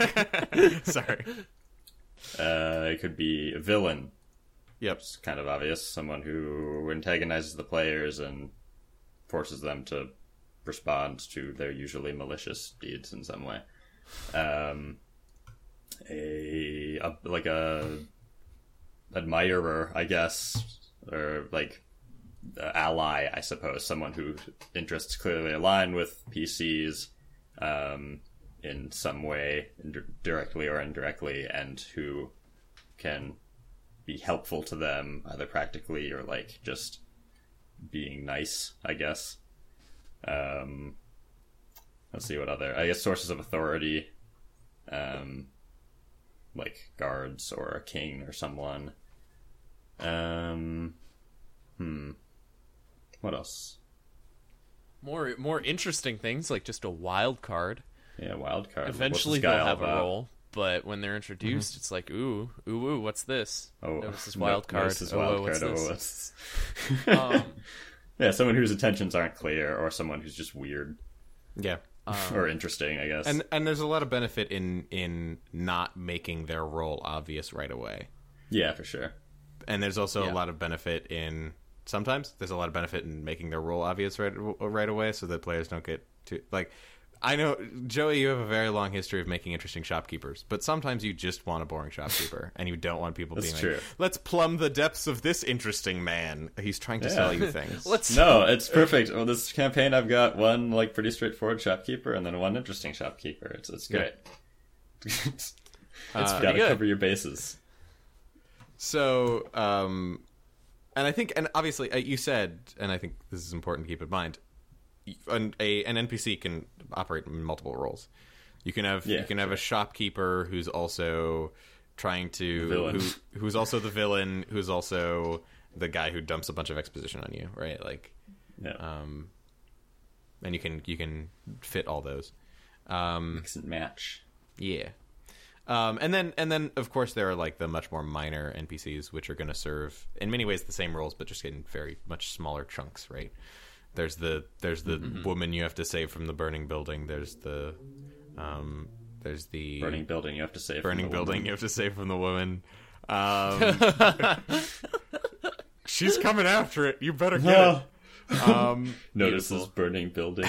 It could be a villain. Yep. It's kind of obvious. Someone who antagonizes the players and forces them to respond to their usually malicious deeds in some way. A admirer, I guess, or like ally, I suppose. Someone whose interests clearly align with PCs, in some way, directly or indirectly, and who can be helpful to them, either practically or like just being nice, I guess. Let's see what other, I guess, sources of authority, like guards or a king or someone. What else? More interesting things, like just a wild card. Yeah, wild card. Eventually they'll have a role, but when they're introduced, it's like, ooh, what's this? Oh, notice this wild card. What's this? Um, yeah, someone whose intentions aren't clear, or someone who's just weird. Yeah. Or interesting, I guess. And there's a lot of benefit in not making their role obvious right away. Yeah, for sure. And there's also a lot of benefit in... Sometimes there's a lot of benefit in making their role obvious right away, so that players don't get too... Like, I know, Joey, you have a very long history of making interesting shopkeepers, but sometimes you just want a boring shopkeeper, and you don't want people being like, let's plumb the depths of this interesting man. He's trying to sell you things. No, it's perfect. Well, this campaign, I've got one like pretty straightforward shopkeeper, and then one interesting shopkeeper. It's great. It's gotta cover your bases. So, and I think, and obviously, you said, and I think this is important to keep in mind, an NPC can operate in multiple roles. You can have a shopkeeper who's also trying to who's also the villain, who's also the guy who dumps a bunch of exposition on you, right? Like, and you can fit all those. Mix and match. Yeah. And then of course there are like the much more minor NPCs, which are going to serve in many ways the same roles, but just in very much smaller chunks, right? There's the woman you have to save from the burning building. There's the burning building you have to save. Burning building you have to save from the woman. She's coming after it. You better get it. Notices burning building.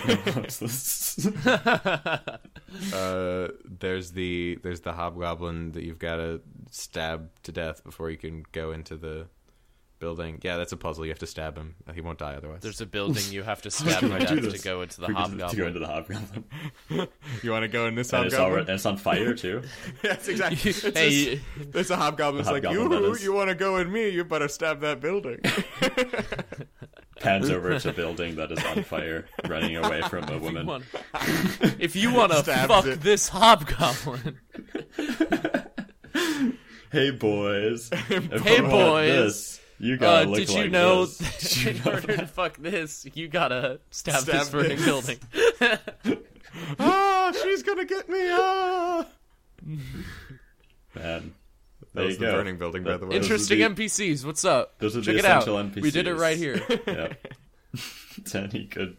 There's the hobgoblin that you've got to stab to death before you can go into the building. Yeah, that's a puzzle. You have to stab him. He won't die otherwise. There's a building you have to stab to death to go into the hobgoblin. To go into the hobgoblin. You want to go in this and hobgoblin? And it's on fire too. Yes, exactly. There's a hobgoblin. It's like, you want to go in me? You better stab that building. Pans over to a building that is on fire, running away from a woman. If you want to fuck this hobgoblin. Hey boys. Hey boys. You gotta look did you like know this. in order to fuck this, you gotta stab this burning building? She's gonna get me! Man. That was the burning building, by the way. Interesting NPCs. What's up? Those are Check the it out. essential NPCs. We did it right here. Yep. It's any good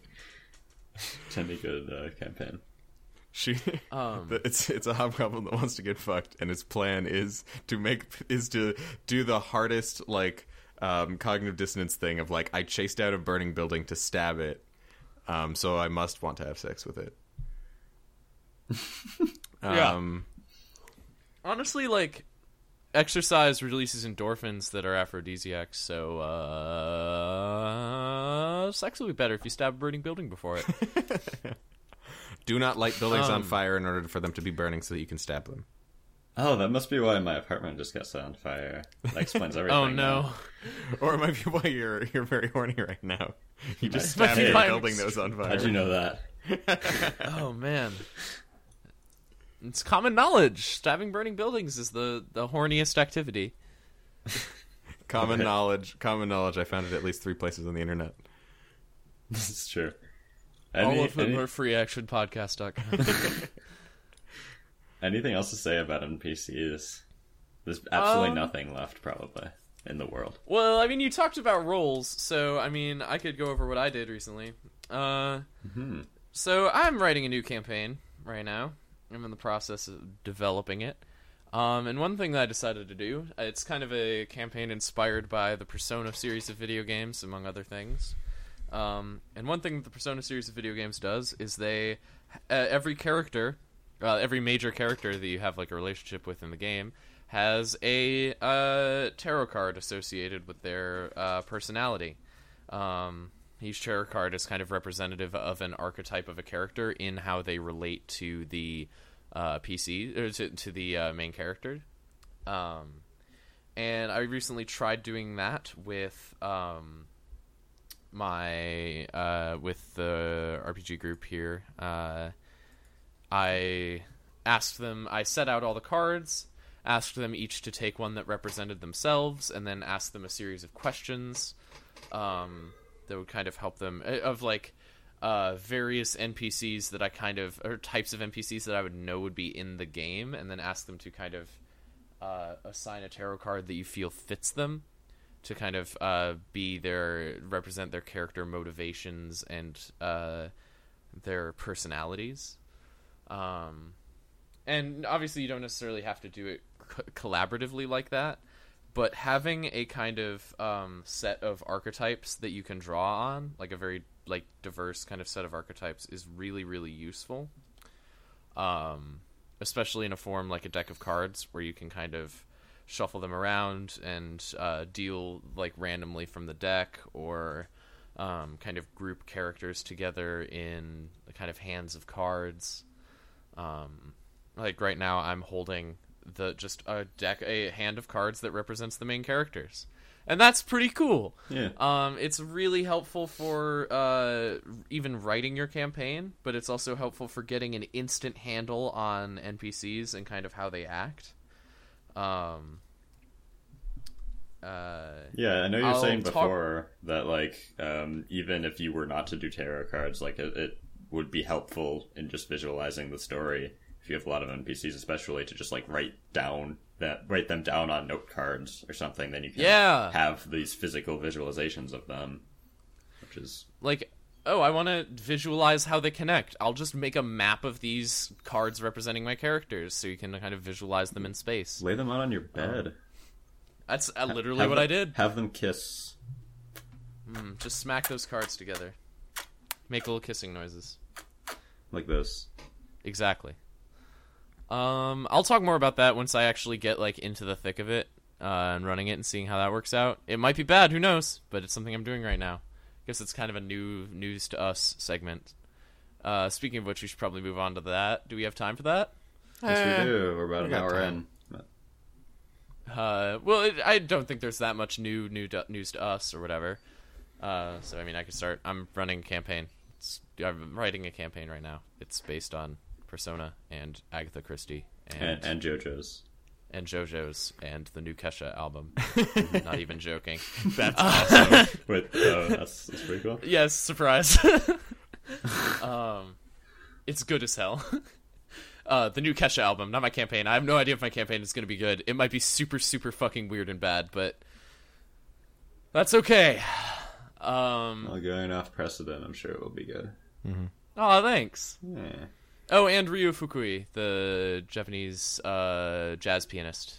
campaign. It's a hobgoblin that wants to get fucked, and his plan is to do the hardest cognitive dissonance thing of I chased out a burning building to stab it, so I must want to have sex with it. Yeah. Honestly, exercise releases endorphins that are aphrodisiacs, so sex will be better if you stab a burning building before it. Do not light buildings on fire in order for them to be burning so that you can stab them. Oh, that must be why my apartment just got set on fire. That explains everything. Oh no. Now. Or it might be why you're very horny right now. You just stabbed a building that was on fire. How'd you know that? Oh man. It's common knowledge. Stabbing burning buildings is the horniest activity. Common knowledge. I found it at least 3 places on the internet. This is true. All of them are freeactionpodcast.com. Anything else to say about NPCs? There's absolutely nothing left, probably, in the world. Well, I mean, you talked about roles, so, I mean, I could go over what I did recently. So, I'm writing a new campaign right now. I'm in the process of developing it. And one thing that I decided to do, it's kind of a campaign inspired by the Persona series of video games, among other things. And one thing that the Persona series of video games does is they, every major character that you have a relationship with in the game has a tarot card associated with their personality. Each tarot card is kind of representative of an archetype of a character in how they relate to the PC or to the main character. And I recently tried doing that with with the RPG group here. I set out all the cards, asked them each to take one that represented themselves, and then asked them a series of questions that would kind of help them of various NPCs that I or types of NPCs that I would know would be in the game, and then ask them to kind of assign a tarot card that you feel fits them, to kind of represent their character motivations and their personalities. And obviously you don't necessarily have to do it collaboratively like that, but having a kind of set of archetypes that you can draw on, a very diverse kind of set of archetypes, is really, really useful. Especially in a form like a deck of cards, where you can kind of shuffle them around and deal randomly from the deck, or kind of group characters together in the kind of hands of cards. Right now I'm holding a hand of cards that represents the main characters, and that's pretty cool. Yeah. It's really helpful for even writing your campaign, but it's also helpful for getting an instant handle on NPCs and kind of how they act. Yeah, I know you're saying before that even if you were not to do tarot cards, it would be helpful in just visualizing the story. If you have a lot of NPCs, especially, to just write them down on note cards or something, then you can have these physical visualizations of them, which is I want to visualize how they connect. I'll just make a map of these cards representing my characters, so you can kind of visualize them in space. Lay them out on your bed. That's literally what I did. Have them kiss. Just smack those cards together. Make little kissing noises. Like this. Exactly. I'll talk more about that once I actually get like into the thick of it and running it and seeing how that works out. It might be bad, who knows? But it's something I'm doing right now. I guess it's kind of a new news to us segment. Speaking of which, we should probably move on to that. Do we have time for that? Yes, we do. We're about an hour in. Well, I don't think there's that much news to us or whatever. So I mean, I could start. I'm running a campaign. I'm writing a campaign right now. It's based on Persona and Agatha Christie and JoJo's and the new Kesha album. Not even joking. That's awesome. Wait, that's pretty cool. Yes, surprise. It's good as hell. The new Kesha album, not my campaign. I have no idea if my campaign is going to be good. It might be super, super fucking weird and bad, but that's okay. Well, going off precedent, I'm sure it will be good. Mm-hmm. Oh, thanks. Yeah. Oh, and Ryo Fukui, the Japanese jazz pianist.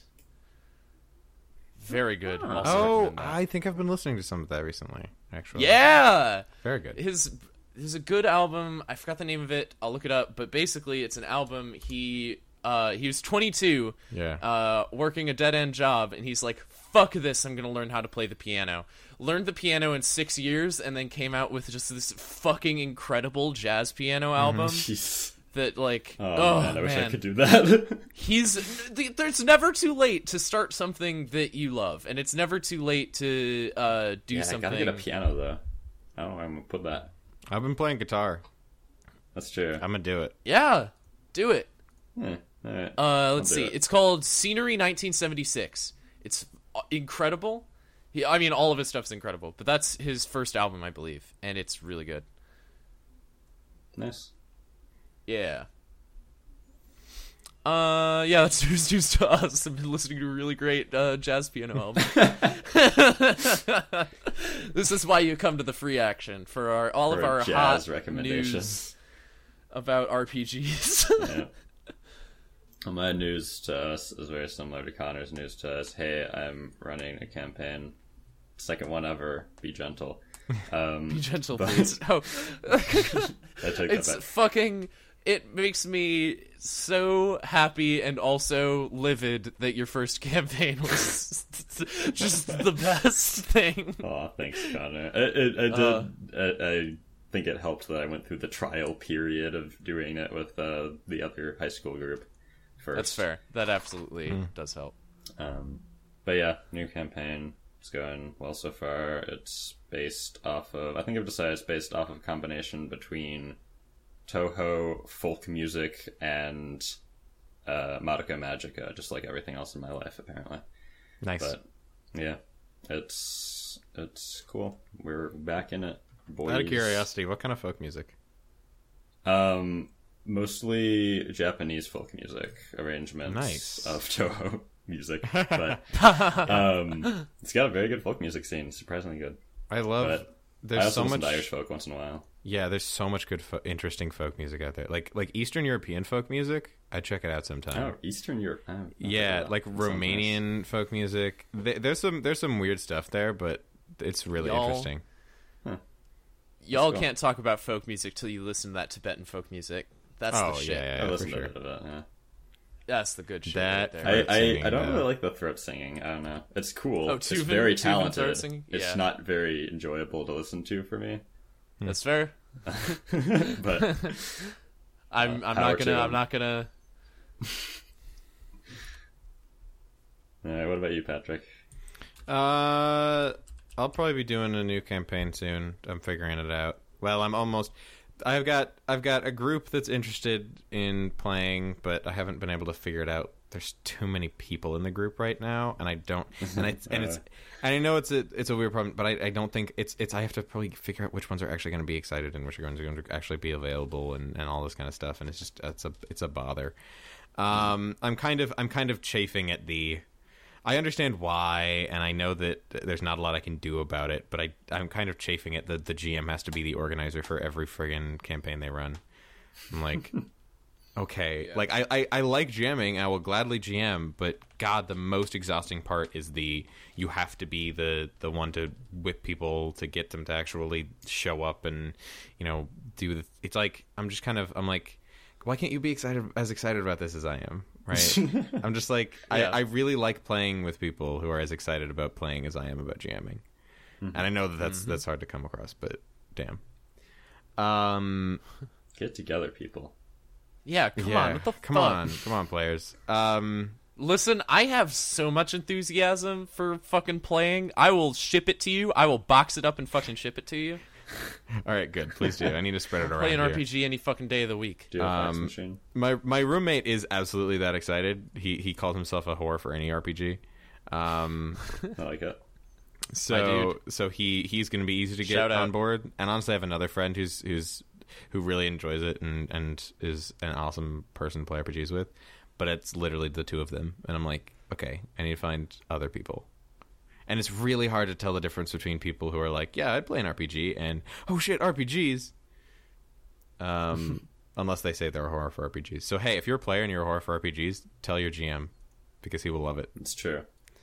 Very good. Oh, I think I've been listening to some of that recently, actually. Yeah! Very good. There's a good album. I forgot the name of it. I'll look it up. But basically, it's an album. He was 22, working a dead-end job, and he's like, fuck this, I'm going to learn how to play the piano. Learned the piano in 6 years, and then came out with just this fucking incredible jazz piano album. That, like, man, I wish I could do that. There's never too late to start something that you love, and it's never too late to do something. I gotta get a piano, though. I don't know where I'm gonna put that. I've been playing guitar. That's true. I'm gonna do it. Yeah, do it. All right. Let's see. It's called Scenery 1976. It's incredible. I mean, all of his stuff's incredible, but that's his first album, I believe, and it's really good. Nice. Yeah. Yeah, that's news to us. I've been listening to a really great jazz piano album. This is why you come to the free action for all of our jazz hot recommendations news about RPGs. Yeah. Well, my news to us is very similar to Connor's news to us. Hey, I'm running a campaign. Second one ever. Be gentle. Be gentle, please. Oh. It's fucking... It makes me so happy and also livid that your first campaign was just the best thing. Oh, thanks, Connor. I think it helped that I went through the trial period of doing it with the other high school group first. That's fair. That absolutely does help. But yeah, new campaign. It's going well so far. It's based off of... I think I've decided it's based off of a combination between Toho, folk music, and Madoka Magica, just like everything else in my life, apparently. Nice. But yeah, it's cool. We're back in it, boys. Out of curiosity, what kind of folk music? Mostly Japanese folk music arrangements of Toho music, but it's got a very good folk music scene. Surprisingly good. I love. But there's I also so listen much to Irish folk once in a while. Yeah, there's so much good, interesting folk music out there. Like Eastern European folk music. I'd check it out sometime. Oh, Eastern Europe. Yeah, like Romanian folk music. There's some weird stuff there, but it's really interesting. Y'all can't talk about folk music till you listen to that Tibetan folk music. That's the shit. Yeah, I listen for to sure. that. Yeah. That's the good shit. That right there. I don't really like the throat singing. I don't know. It's cool. Oh, it's very Tuvan talented. throat singing? It's Yeah. not very enjoyable to listen to for me. That's fair. But I'm not gonna. All right, what about you, Patrick? I'll probably be doing a new campaign soon. I'm figuring it out. Well, I've got a group that's interested in playing, but I haven't been able to figure it out. There's too many people in the group right now, and I don't. And I know it's a weird problem, but I don't think it's. I have to probably figure out which ones are actually going to be excited and which are going to actually be available and all this kind of stuff. And it's a bother. I'm kind of chafing at the. I understand why, and I know that there's not a lot I can do about it, but I'm kind of chafing at the GM has to be the organizer for every friggin' campaign they run. I'm like, okay. Yeah. Like I like GMing. I will gladly GM, but God, the most exhausting part is you have to be the one to whip people to get them to actually show up and do the. It's like I'm like, why can't you be as excited about this as I am? Right? I'm just like Yeah. I really like playing with people who are as excited about playing as I am about GMing, and I know that's hard to come across, but damn. Get together, people. Yeah, come on. What the come fuck? on, players. Listen, I have so much enthusiasm for fucking playing. I will ship it to you. I will box it up and fucking ship it to you. All right, good. Please do. I need to spread it around. Play an here. RPG any fucking day of the week. Do a fax machine. My roommate is absolutely that excited. He called himself a whore for any RPG. I like it. So he's going to be easy to get Shout out. on board. And honestly, I have another friend who really enjoys it and is an awesome person to play RPGs with. But it's literally the two of them, and I'm like, okay, I need to find other people. And it's really hard to tell the difference between people who are like, yeah, I'd play an RPG, and oh shit, RPGs. Unless they say they're a horror for RPGs. So hey, if you're a player and you're a horror for RPGs, tell your GM because he will love it. It's true.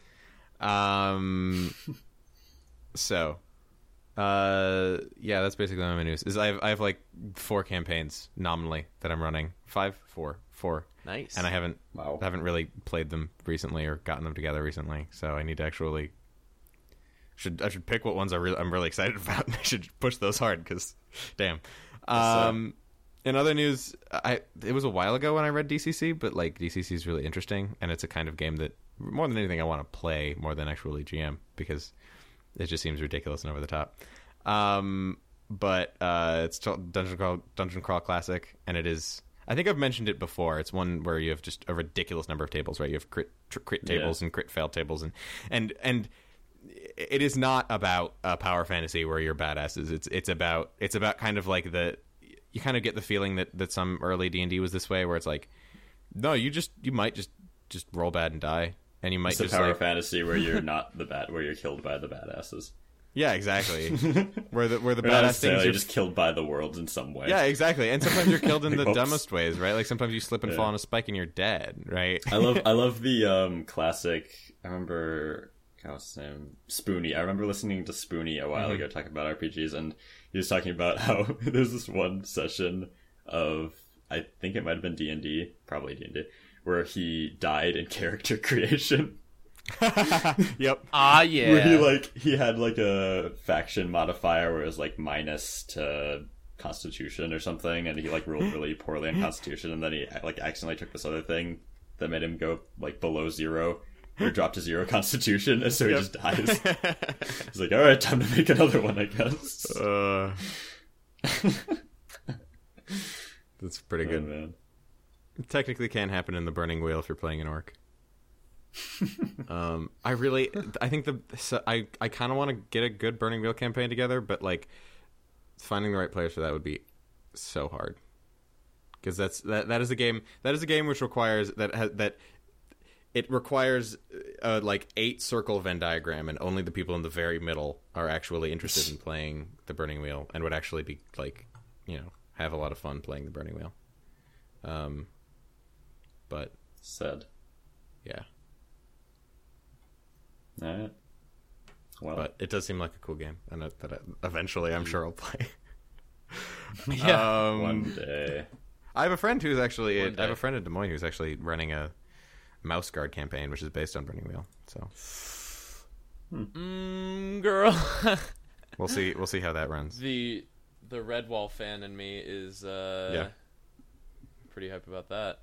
So, yeah, that's basically my news. Is I have like 4 campaigns nominally that I'm running. 4. Nice. And I haven't Wow. really played them recently or gotten them together recently. So I need to actually I should pick what ones I'm really excited about. I should push those hard because, damn. In other news, it was a while ago when I read DCC, but like DCC is really interesting, and it's a kind of game that more than anything I want to play more than actually GM because it just seems ridiculous and over the top. But it's Dungeon Crawl Classic, and it is. I think I've mentioned it before. It's one where you have just a ridiculous number of tables, right? You have crit tables and crit fail tables, and it is not about power fantasy where you're badasses. It's about kind of like you kind of get the feeling that some early D&D was this way, where it's like, no, you might just roll bad and die, and you might It's just a power like, fantasy where you're not where you're killed by the badasses. yeah, exactly. where the Not badass necessarily things are just killed by the world in some way. yeah, exactly. And sometimes you're killed in the Whoops. dumbest ways, right? Like sometimes you slip and fall on a spike and you're dead, right? I love the classic. I remember what's his name, Spoonie. I remember listening to Spoonie a while ago talking about RPGs, and he was talking about how there's this one session of, I think it might have been D&D, probably D&D, where he died in character creation. Yep. Yeah. Where he had like a faction modifier where it was like minus to Constitution or something, and he like rolled really poorly on Constitution, and then he like accidentally took this other thing that made him go like below 0 or dropped to 0 Constitution, and so he just dies. He's like, all right, time to make another one, I guess. That's pretty Oh, good. man. It technically can happen in the Burning Wheel if you're playing an orc. I think I kind of want to get a good Burning Wheel campaign together, but like finding the right players for that would be so hard, because that is a game which requires that it requires like 8 circle Venn diagram, and only the people in the very middle are actually interested in playing the Burning Wheel and would actually be like, have a lot of fun playing the Burning Wheel. But Sad. yeah. Alright. Well, But it does seem like a cool game, and that eventually I'm sure I'll play. Yeah. one day. I have a friend who's actually One day. I have a friend in Des Moines who's actually running a Mouse Guard campaign, which is based on Burning Wheel. So Girl. we'll see how that runs. The Redwall fan in me is pretty hype about that.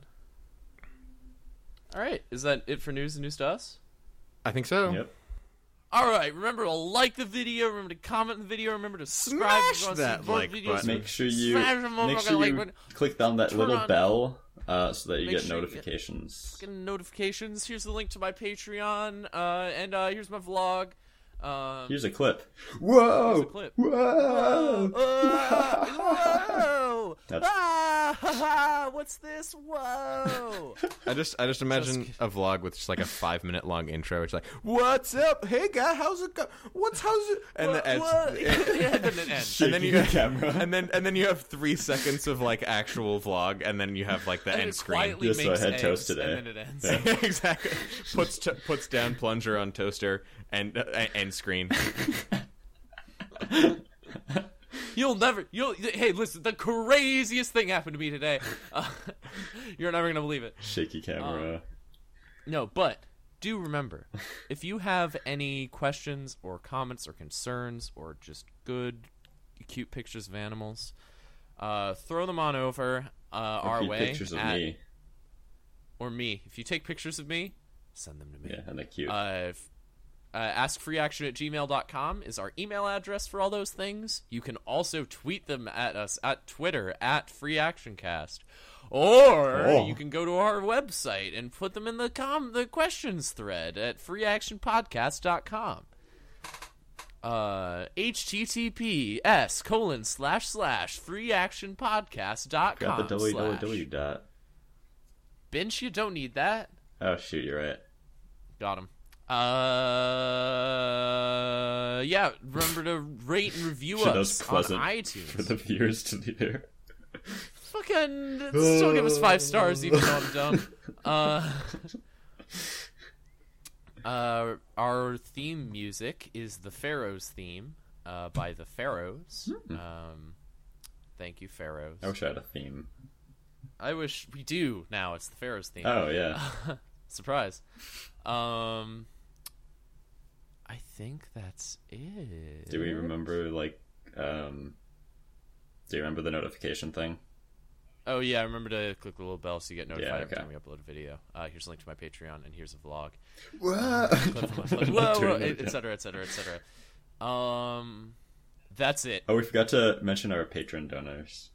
All right, is that it for news and news to us? I think so. Yep. All right, remember to like the video, remember to comment on the video, remember to subscribe if you Smash want to that see more like videos. button. Make sure you Smash the motherfucking like button. click on that Turn little on- bell so that you Make get sure you get- notifications. Fucking notifications. Here's the link to my Patreon, and here's my vlog. Here's a clip. Whoa! Here's a clip. Whoa! Whoa! That's- What's this? Whoa! I just imagine a vlog with just like a 5-minute long intro. It's like, "What's up? Hey guy, how's it go? How's it?" And What? then it ends. and then you camera. and then you have 3 seconds of like actual vlog, and then you have like the And end it screen. quietly Just so I makes had eggs, toast today. and then it ends. Yeah. Exactly. Puts down plunger on toaster and end screen. Hey, listen, the craziest thing happened to me today. You're never gonna believe it. Shaky camera. No, but do remember, if you have any questions or comments or concerns or just good, cute pictures of animals, throw them on over our Cute way. pictures of me. Or me. If you take pictures of me, send them to me. Yeah, and they're cute. AskFreeAction@gmail.com is our email address for all those things. You can also tweet them at us at Twitter @FreeActionCast. Or you can go to our website and put them in the questions thread at freeactionpodcast.com. https://freeactionpodcast.com. Got the www dot. Bench, you don't need that. Oh shoot, you're right. Got him. Yeah, remember to rate and review Shit, that us was on pleasant iTunes. for the viewers to hear. Fucking still give us 5 stars even though I'm dumb. Our theme music is the Pharaohs theme by the Pharaohs. Thank you, Pharaohs. I wish I had a theme. I wish we do now. It's the Pharaohs theme. Oh yeah. Surprise. I think that's it. Do we remember do you remember the notification thing? Oh yeah, remember to click the little bell so you get notified Yeah, every okay. time we upload a video. Here's a link to my Patreon, and here's a vlog. Whoa! Whoa, etc. That's it. Oh, we forgot to mention our patron donors.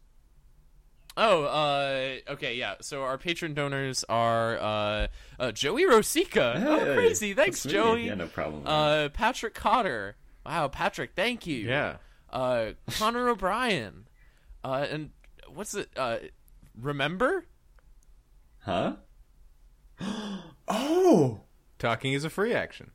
Okay, yeah. So our patron donors are Joey Rosica. Oh, crazy! Thanks, that's me. Joey. Yeah, no problem. Patrick Cotter. Wow, Patrick, thank you. Yeah. Connor O'Brien. And what's it? Remember? Huh? Oh! Talking is a free action.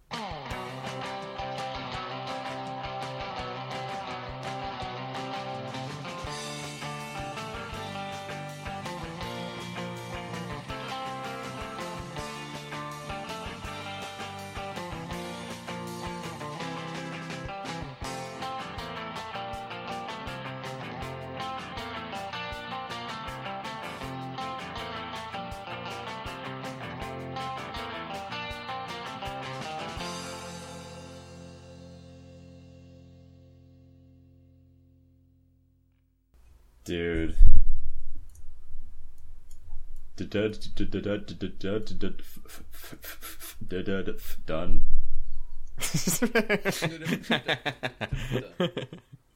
Dude. Done.